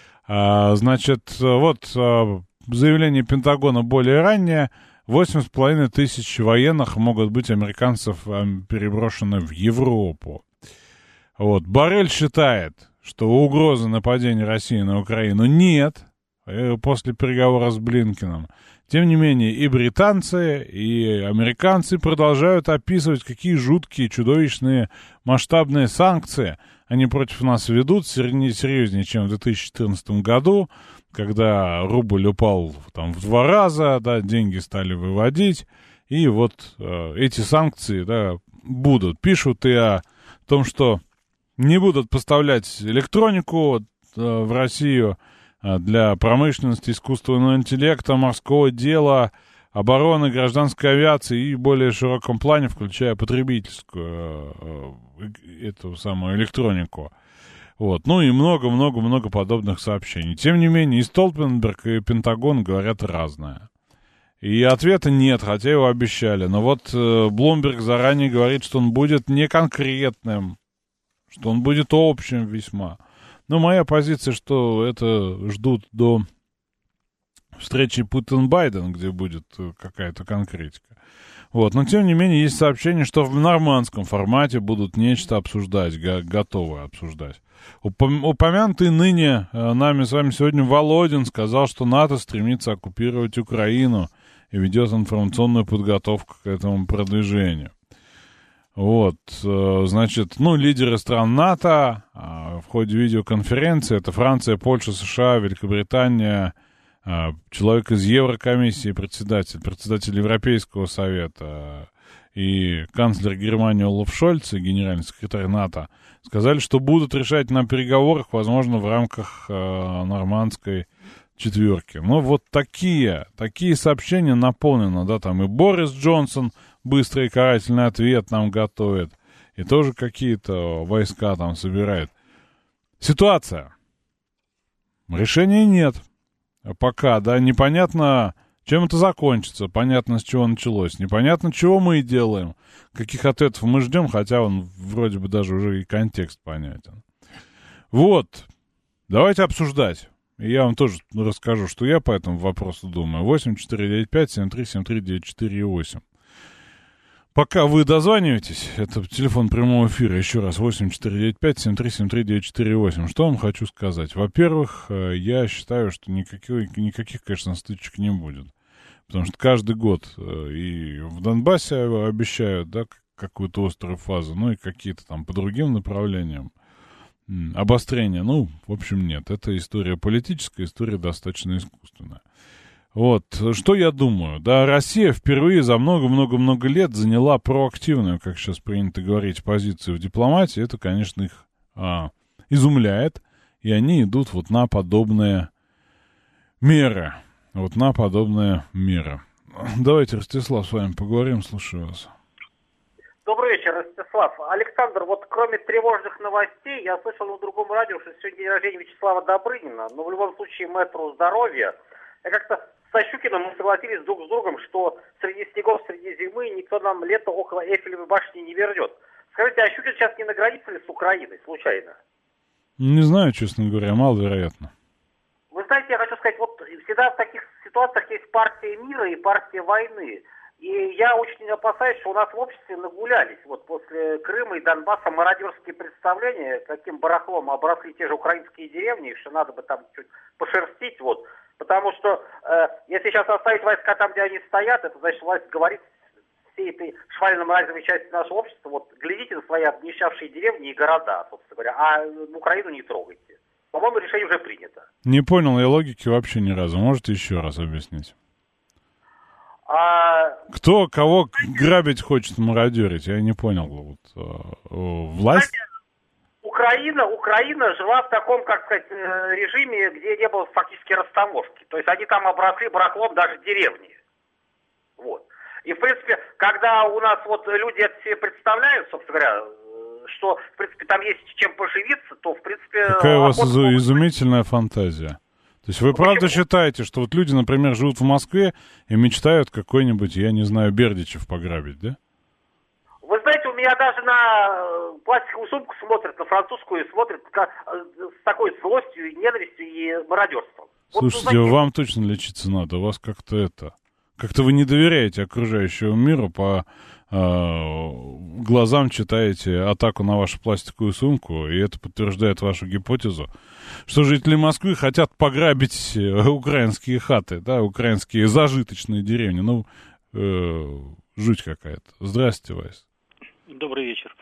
А, значит, вот а, заявление Пентагона более раннее. Восемь с половиной тысяч военных могут быть американцев переброшены в Европу. Вот. Боррель считает, что угрозы нападения России на Украину нет после переговора с Блинкеном. Тем не менее, и британцы, и американцы продолжают описывать, какие жуткие, чудовищные, масштабные санкции они против нас ведут, серьезнее, чем в две тысячи четырнадцатом году, когда рубль упал там в два раза, да, деньги стали выводить, и вот э, эти санкции, да, будут. Пишут и о том, что не будут поставлять электронику э, в Россию э, для промышленности, искусственного интеллекта, морского дела, обороны, гражданской авиации и в более широком плане, включая потребительскую э, э, эту самую электронику. Вот. Ну и много-много-много подобных сообщений. Тем не менее, и Столтенберг, и Пентагон говорят разное. И ответа нет, хотя его обещали. Но вот э, Блумберг заранее говорит, что он будет не конкретным, что он будет общим весьма. Но моя позиция, что это ждут до встречи Путин-Байден, где будет какая-то конкретика. Вот. Но, тем не менее, есть сообщение, что в нормандском формате будут нечто обсуждать, го- готовы обсуждать. Упом- упомянутый ныне э, нами с вами сегодня Володин сказал, что НАТО стремится оккупировать Украину и ведет информационную подготовку к этому продвижению. Вот, э, значит, ну, лидеры стран НАТО э, в ходе видеоконференции, это Франция, Польша, США, Великобритания, э, человек из Еврокомиссии, председатель, председатель Европейского совета и канцлер Германии Олаф Шольц и генеральный секретарь НАТО сказали, что будут решать на переговорах, возможно, в рамках э, нормандской четверки. Ну, вот такие, такие сообщения наполнены, да, там и Борис Джонсон быстрый карательный ответ нам готовит, и тоже какие-то войска там собирает. Ситуация. Решения нет. Пока, да, непонятно, чем это закончится, понятно, с чего началось, непонятно, чего мы и делаем, каких ответов мы ждем, хотя он вроде бы даже уже и контекст понятен. Вот, давайте обсуждать. И я вам тоже расскажу, что я по этому вопросу думаю. восемь четыре девять пять семь три семь три девять четыре восемь. Пока вы дозваниваетесь, это телефон прямого эфира, еще раз, восемь четыре девять пять семь три семь три девять четыре восемь. Что вам хочу сказать? Во-первых, я считаю, что никаких, никаких, конечно, стычек не будет. Потому что каждый год и в Донбассе обещают, да, какую-то острую фазу, ну и какие-то там по другим направлениям обострения. Ну, в общем, нет. Это история политическая, история достаточно искусственная. Вот, что я думаю? Да, Россия впервые за много-много-много лет заняла проактивную, как сейчас принято говорить, позицию в дипломатии. Это, конечно, их а, изумляет. И они идут вот на подобные меры. Вот на подобные меры. Давайте, Ростислав, с вами поговорим. Слушаю вас. Добрый вечер, Ростислав. Александр, вот кроме тревожных новостей, я слышал на другом радио, что сегодня день рождения Вячеслава Добрынина, но в любом случае мэтру здоровья. Я как-то со Щукиным мы согласились друг с другом, что среди снегов, среди зимы никто нам лето около Эйфелевой башни не вернет. Скажите, а Щукин сейчас не на границе ли с Украиной, случайно? Не знаю, честно говоря, маловероятно. Вы знаете, я хочу сказать, вот всегда в таких ситуациях есть партия мира и партия войны. И я очень опасаюсь, что у нас в обществе нагулялись вот после Крыма и Донбасса мародерские представления, каким барахлом обросли те же украинские деревни, что надо бы там чуть пошерстить, вот. Потому что э, если сейчас оставить войска там, где они стоят, это значит власть говорит всей этой швально-мразевой части нашего общества, вот глядите на свои обнищавшие деревни и города, собственно говоря, а Украину не трогайте. По-моему, решение уже принято. Не понял я логики вообще ни разу. Можете еще раз объяснить? А... Кто кого грабить хочет, мародерить? Я не понял. Вот, власть? Знаете, Украина, Украина жила в таком, как сказать, режиме, где не было фактически растаможки. То есть они там обросли барахлом даже деревни. Вот. И, в принципе, когда у нас вот люди это себе представляют, собственно говоря, что, в принципе, там есть чем поживиться, то, в принципе... Какая у вас изу- изумительная фантазия. То есть вы ну, правда почему? Считаете, что вот люди, например, живут в Москве и мечтают какой-нибудь, я не знаю, Бердичев пограбить, да? Вы знаете, у меня даже на пластиковую сумку смотрят, на французскую, смотрят как, с такой злостью, ненавистью и мародерством. Слушайте, вот, вам точно лечиться надо, у вас как-то это... Как-то вы не доверяете окружающему миру, по э, глазам читаете атаку на вашу пластиковую сумку, и это подтверждает вашу гипотезу, что жители Москвы хотят пограбить украинские хаты, да, украинские зажиточные деревни. Ну, э, жуть какая-то. Здравствуйте, Вайс. Добрый вечер.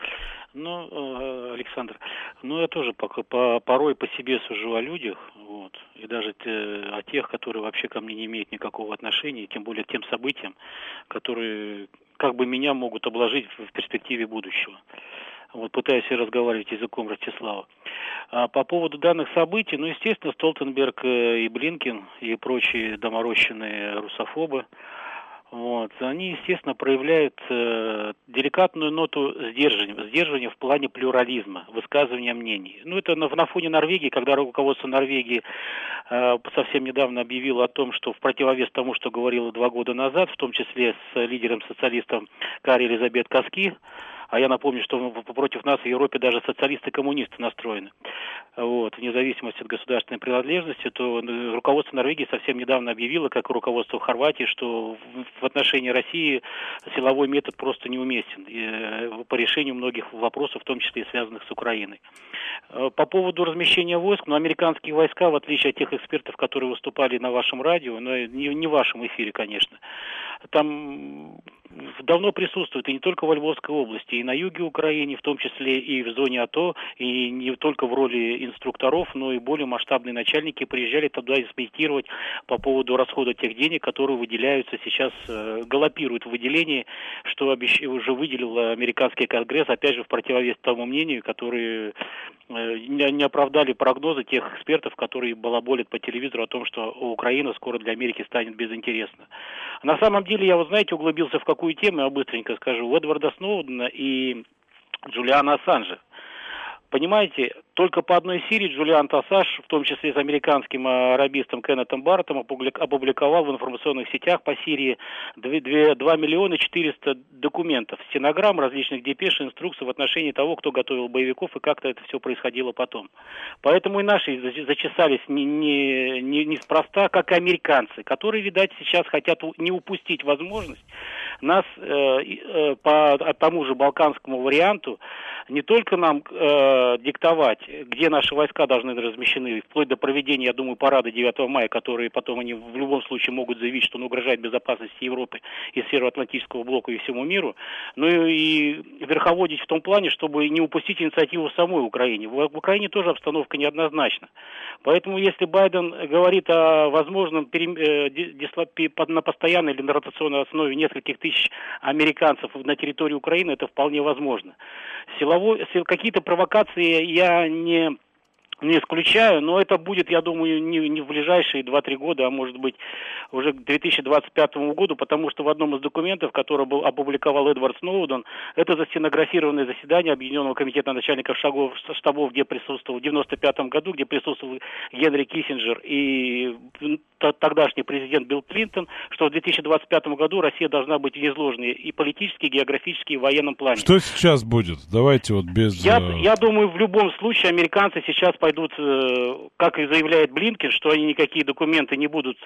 Ну, Александр, ну я тоже по, по, порой по себе сужу о людях, вот, и даже те, о тех, которые вообще ко мне не имеют никакого отношения, тем более к тем событиям, которые как бы меня могут обложить в перспективе будущего. Вот, пытаюсь я разговаривать языком Ростислава. А по поводу данных событий, ну, естественно, Столтенберг и Блинкен и прочие доморощенные русофобы, вот, они, естественно, проявляют э, деликатную ноту сдерживания, сдерживания в плане плюрализма, высказывания мнений. Ну, это на, на фоне Норвегии, когда руководство Норвегии э, совсем недавно объявило о том, что в противовес тому, что говорило два года назад, в том числе с лидером-социалистом Кари Элизабет Каски, а я напомню, что против нас в Европе даже социалисты-коммунисты настроены, вот, вне зависимости от государственной принадлежности, то руководство Норвегии совсем недавно объявило, как и руководство Хорватии, что в отношении России силовой метод просто неуместен и по решению многих вопросов, в том числе и связанных с Украиной. По поводу размещения войск, ну, американские войска, в отличие от тех экспертов, которые выступали на вашем радио, но не, не в вашем эфире, конечно, там давно присутствуют, и не только во Львовской области, и на юге Украины, в том числе и в зоне АТО, и не только в роли инструкторов, но и более масштабные начальники приезжали туда инспектировать по поводу расхода тех денег, которые выделяются сейчас, э, галопируют в выделении, что обещ... уже выделил американский Конгресс, опять же, в противовес тому мнению, которые э, не, не оправдали прогнозы тех экспертов, которые балаболят по телевизору о том, что Украина скоро для Америки станет безинтересна. На самом деле, я, вы знаете, углубился в какую тему, я быстренько скажу, в Эдварда Сноудена и Джулиана Ассанжа. Понимаете, только по одной серии Джулиан Ассанж, в том числе с американским арабистом Кеннетом Барреттом, опубликовал в информационных сетях по Сирии два миллиона четыреста документов, стенограмм, различных депеш, инструкций в отношении того, кто готовил боевиков и как-то это все происходило потом. Поэтому и наши зачесались не, не, не, неспроста, как и американцы, которые, видать, сейчас хотят не упустить возможность нас э, э, по тому же балканскому варианту не только нам э, диктовать, где наши войска должны размещены, вплоть до проведения, я думаю, парада девятого мая, которые потом они в любом случае могут заявить, что он угрожает безопасности Европы и Североатлантического блока и всему миру, но и верховодить в том плане, чтобы не упустить инициативу в самой Украине. В, в Украине тоже обстановка неоднозначна. Поэтому если Байден говорит о возможном перем... э, дислопи... на постоянной или на ротационной основе нескольких тысяч американцев на территории Украины, это вполне возможно. Силовой... Какие-то провокации я не... не исключаю, но это будет, я думаю, не, не в ближайшие два-три года, а может быть уже к две тысячи двадцать пятому году, потому что в одном из документов, который был, опубликовал Эдвард Сноуден, это застенографированное заседание Объединенного комитета начальников шагов, штабов, где присутствовал в девяносто пятом году, где присутствовал Генри Киссинджер и тогдашний президент Билл Клинтон, что в две тысячи двадцать пятом году Россия должна быть изложена и политически, и географически, и в военном плане. Что сейчас будет? Давайте вот без... Я, я думаю, в любом случае американцы сейчас пойдут, как и заявляет Блинкен, что они никакие документы не будут,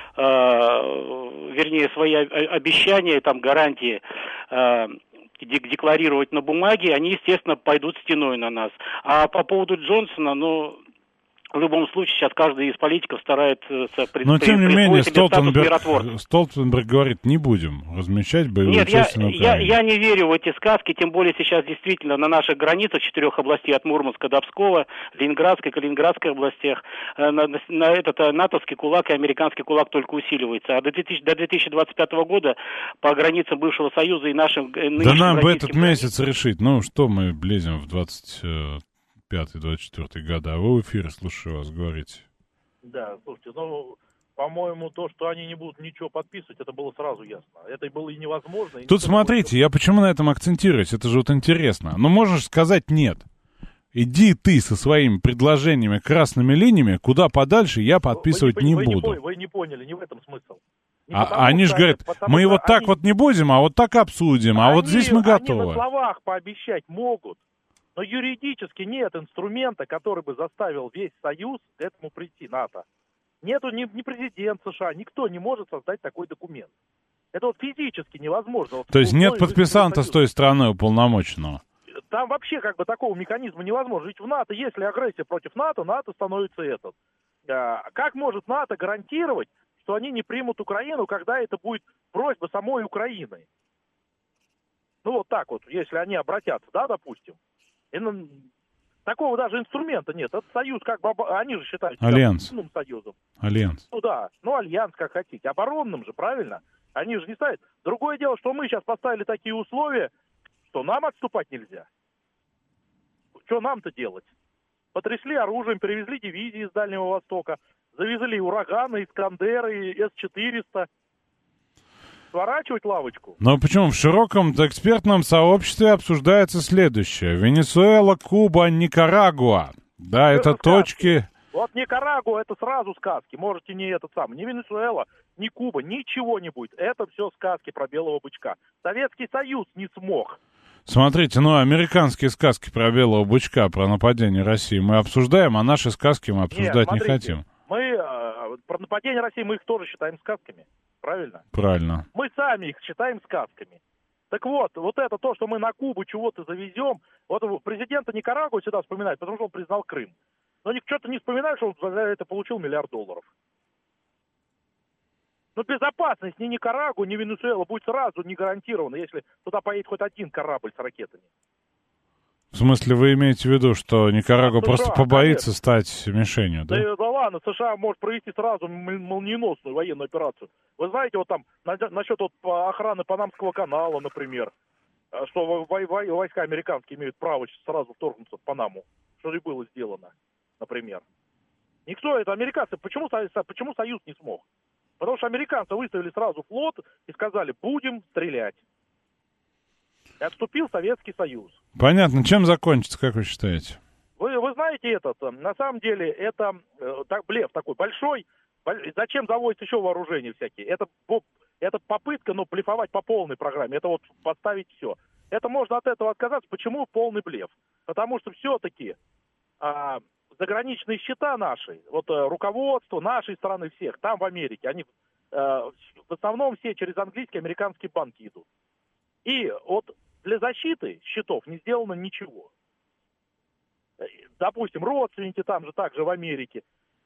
вернее, свои обещания, там, гарантии декларировать на бумаге, они, естественно, пойдут стеной на нас. А по поводу Джонсона, ну... В любом случае, сейчас каждый из политиков старается... Пред... Но, тем не менее, Столтенберг, Столтенберг говорит, не будем размещать боевые Нет, части на Украине. Нет, я, я не верю в эти сказки, тем более сейчас действительно на наших границах четырех областей, от Мурманска до Пскова, Ленинградской, Калининградской областях, на, на, на этот натовский кулак и американский кулак только усиливается. А до, две тысячи, до две тысячи двадцать пятого года по границам бывшего Союза и нашим... Да нам бы этот месяц решить. Ну, что мы влезем в двадцать... пятый двадцать четвёртый года, а вы в эфире, слушаю вас, говорите. Да, слушайте, ну, по-моему, то, что они не будут ничего подписывать, это было сразу ясно. Это было и невозможно. И Тут смотрите, я почему на этом акцентируюсь, это же вот интересно. Ну, можешь сказать нет. Иди ты со своими предложениями красными линиями куда подальше, я подписывать вы не, не вы буду. Не, вы не поняли, не в этом смысл. Не а они же говорят, мы вот так они... вот не будем, а вот так обсудим, а они, вот здесь мы готовы. Они на словах пообещать могут. Но юридически нет инструмента, который бы заставил весь Союз к этому прийти, НАТО. Нету ни, ни президент США, никто не может создать такой документ. Это вот физически невозможно. Вот То есть нет подписанта с той стороны уполномоченного? Там вообще как бы такого механизма невозможно. Ведь в НАТО, если агрессия против НАТО, НАТО становится этот. А, как может НАТО гарантировать, что они не примут Украину, когда это будет просьба самой Украины? Ну вот так вот, если они обратятся, да, допустим. И, ну, такого даже инструмента нет. Это союз, как бы, они же считают себя Альянс. оборонным союзом. Альянс. Ну да, ну альянс, как хотите. Оборонным же, правильно? Они же не ставят. Другое дело, что мы сейчас поставили такие условия, что нам отступать нельзя. Что нам-то делать? Потрясли оружием, перевезли дивизии из Дальнего Востока, завезли ураганы, Искандеры, эс четыреста. Сворачивать лавочку? Но почему? В широком экспертном сообществе обсуждается следующее. Венесуэла, Куба, Никарагуа. Да, это, это точки... Вот Никарагуа это сразу сказки. Можете не этот самый. Ни Венесуэла, ни Куба, ничего не будет. Это все сказки про белого бычка. Советский Союз не смог. Смотрите, ну, американские сказки про белого бычка, про нападение России мы обсуждаем, а наши сказки мы обсуждать Нет, смотрите, не хотим. Мы э, про нападение России мы их тоже считаем сказками. Правильно? Правильно. Мы сами их считаем сказками. Так вот, вот это то, что мы на Кубу чего-то завезем, вот президента Никарагуа всегда вспоминает, потому что он признал Крым. Но что-то не вспоминает, что он за это получил миллиард долларов. Но безопасность ни Никарагуа, ни Венесуэла будет сразу не гарантирована, если туда поедет хоть один корабль с ракетами. В смысле, вы имеете в виду, что Никарагуа а просто США, побоится конечно. стать мишенью, да? Да, да ладно, США может провести сразу молниеносную военную операцию. Вы знаете, вот там, на, насчет вот охраны Панамского канала, например, что войска американские имеют право сразу вторгнуться в Панаму, что и было сделано, например. Никто, это американцы, почему, почему Союз не смог? Потому что американцы выставили сразу флот и сказали, будем стрелять. И отступил Советский Союз. Понятно. Чем закончится, как вы считаете? Вы, вы знаете этот, на самом деле, это э, так, блеф такой большой. Зачем заводятся еще вооружения всякие? Это, это попытка, ну, блефовать по полной программе. Это вот поставить все. Это можно от этого отказаться. Почему полный блеф? Потому что все-таки а, заграничные счета наши, вот а, руководство нашей страны всех, там в Америке, они а, в основном все через английские, американские банки идут. И вот для защиты счетов не сделано ничего. Допустим, родственники там же также в Америке.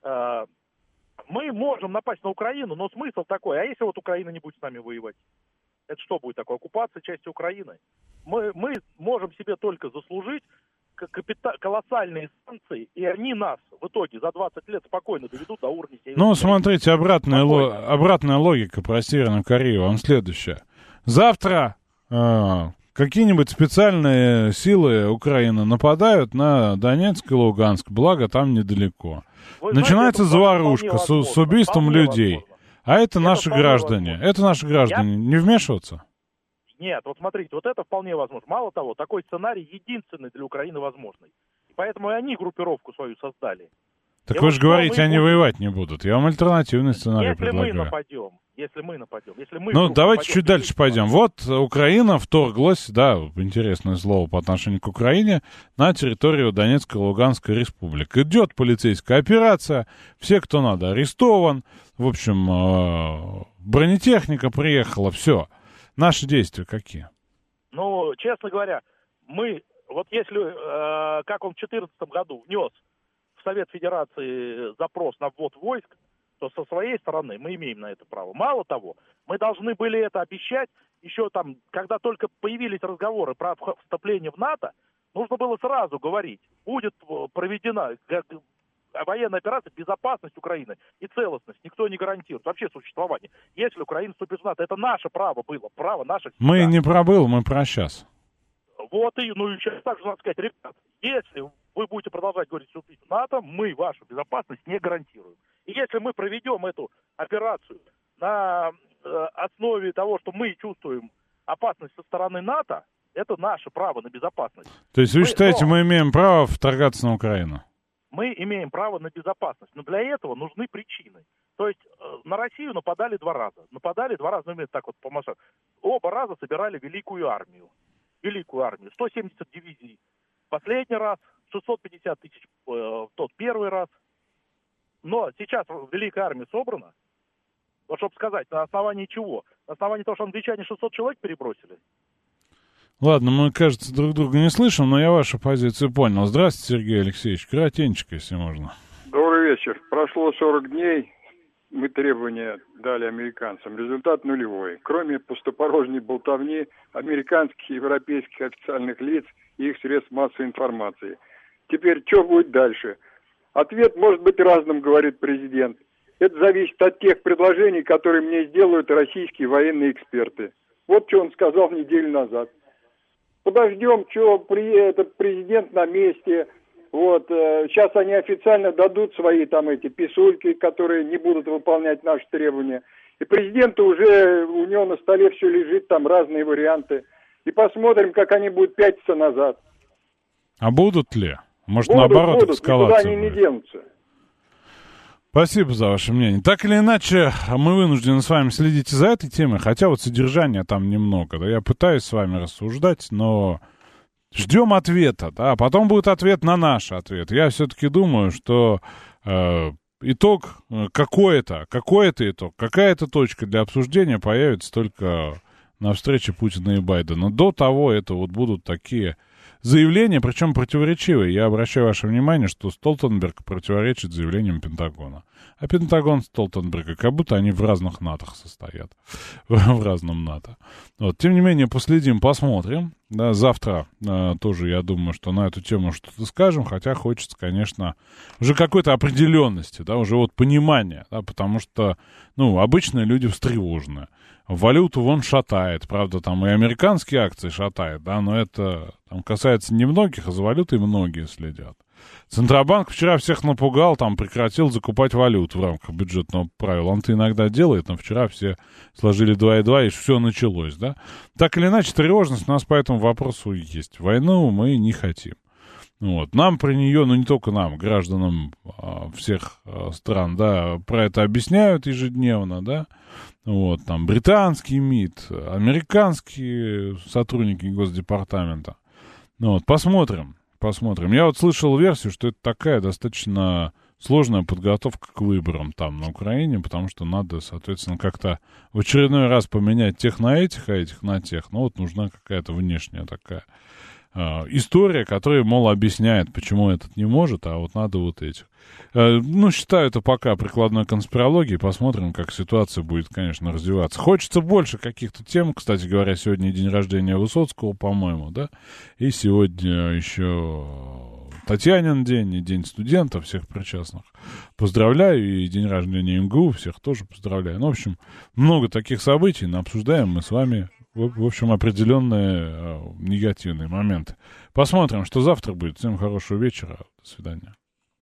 Мы можем напасть на Украину, но смысл такой, а если вот Украина не будет с нами воевать? Это что будет такое? Оккупация части Украины? Мы, мы можем себе только заслужить капита- колоссальные санкции, и они нас в итоге за двадцать лет спокойно доведут до уровня... Ну, смотрите, обратная, ло- обратная логика про Северную Корею, вам следующая. Завтра э, какие-нибудь специальные силы Украины нападают на Донецк и Луганск, благо там недалеко. Вы Начинается знаете, заварушка с, с убийством людей. Возможно. А это, это наши граждане. Возможно. Это наши граждане. Я... Не вмешиваться? Нет, вот смотрите, вот это вполне возможно. Мало того, такой сценарий единственный для Украины возможный. И поэтому и они группировку свою создали. Так и вы вот же говорите, они будем... воевать не будут. Я вам альтернативный сценарий если предлагаю. Мы нападем, если мы нападем, если мы... Ну, давайте нападем, чуть дальше пойдем. Вот Украина вторглась, да, интересное слово по отношению к Украине, на территорию Донецкой и Луганской республик. Идет полицейская операция, все, кто надо, арестован. В общем, бронетехника приехала, все. Наши действия какие? Ну, честно говоря, мы, вот если, э, как он в две тысячи четырнадцатом году внес в Совет Федерации запрос на ввод войск, то со своей стороны мы имеем на это право. Мало того, мы должны были это обещать еще там, когда только появились разговоры про вступление в НАТО, нужно было сразу говорить, будет проведена военная операция, безопасность Украины и целостность никто не гарантирует. Вообще существование. Если Украина вступит в НАТО, это наше право было, право наше. Мы не про было, мы про сейчас. Вот и, ну, сейчас так же надо сказать, ребят, если вы будете продолжать говорить вступить в НАТО, мы вашу безопасность не гарантируем. И если мы проведем эту операцию на э, основе того, что мы чувствуем опасность со стороны НАТО, это наше право на безопасность. То есть вы мы, считаете, но... мы имеем право вторгаться на Украину? Мы имеем право на безопасность, но для этого нужны причины. То есть э, на Россию нападали два раза. Нападали два раза, ну, так вот по масштабу. Оба раза собирали великую армию. Великую армию. сто семьдесят дивизий последний раз, шестьсот пятьдесят тысяч э, в тот первый раз. Но сейчас великая армия собрана. Вот чтобы сказать, на основании чего? На основании того, что англичане шестьсот человек перебросили. Ладно, мы, кажется, друг друга не слышим, но я вашу позицию понял. Здравствуйте, Сергей Алексеевич. Коротенько, если можно. Добрый вечер. Прошло сорок дней. Мы требования дали американцам. Результат нулевой. Кроме пустопорожней болтовни американских и европейских официальных лиц и их средств массовой информации. Теперь, что будет дальше? Ответ может быть разным, говорит президент. Это зависит от тех предложений, которые мне сделают российские военные эксперты. Вот что он сказал неделю назад. Подождем, что при, этот президент на месте. Вот, э, сейчас они официально дадут свои там эти писульки, которые не будут выполнять наши требования. И президенту уже, у него на столе все лежит, там разные варианты. И посмотрим, как они будут пятиться назад. А будут ли? Может, будут, наоборот, будут, эскалация никуда они не денутся. Спасибо за ваше мнение. Так или иначе, мы вынуждены с вами следить за этой темой, хотя вот содержания там немного. Да, я пытаюсь с вами рассуждать, но ждем ответа, да, а потом будет ответ на наш ответ. Я все-таки думаю, что э, итог какой-то, какой-то итог, какая-то точка для обсуждения появится только на встрече Путина и Байдена. До того это вот будут такие заявления, причем противоречивые. Я обращаю ваше внимание, что Столтенберг противоречит заявлениям Пентагона. А Пентагон Столтенберга, как будто они в разных натах состоят. В разном НАТО. Вот. Тем не менее, последим, посмотрим. Да, завтра э, тоже, я думаю, что на эту тему что-то скажем, хотя хочется, конечно, уже какой-то определенности, да, уже вот понимания, да, потому что, ну, обычные люди встревожены. Валюту вон шатает, правда, там и американские акции шатает, да, но это там касается немногих, а за валютой многие следят. Центробанк вчера всех напугал, там прекратил закупать валюту в рамках бюджетного правила. Он-то иногда делает, но вчера все сложили два и два, и все началось, да. Так или иначе, тревожность у нас по этому вопросу есть. Войну мы не хотим. Вот. Нам про нее, ну не только нам, гражданам а, всех а, стран, да, про это объясняют ежедневно, да. Вот, там британский МИД, американские сотрудники Госдепартамента. Ну, вот, посмотрим, посмотрим. Я вот слышал версию, что это такая достаточно сложная подготовка к выборам там на Украине, потому что надо, соответственно, как-то в очередной раз поменять тех на этих, а этих на тех. Ну, вот нужна какая-то внешняя такая э, история, которая, мол, объясняет, почему этот не может, а вот надо вот этих. Э, ну, считаю это пока прикладной конспирологией. Посмотрим, как ситуация будет, конечно, развиваться. Хочется больше каких-то тем. Кстати говоря, сегодня день рождения Высоцкого, по-моему, да? И сегодня еще Татьянин день, и день студента, всех причастных. Поздравляю, и день рождения МГУ, всех тоже поздравляю. Ну, в общем, много таких событий, но обсуждаем мы с вами, в, в общем, определенные э, негативные моменты. Посмотрим, что завтра будет. Всем хорошего вечера. До свидания.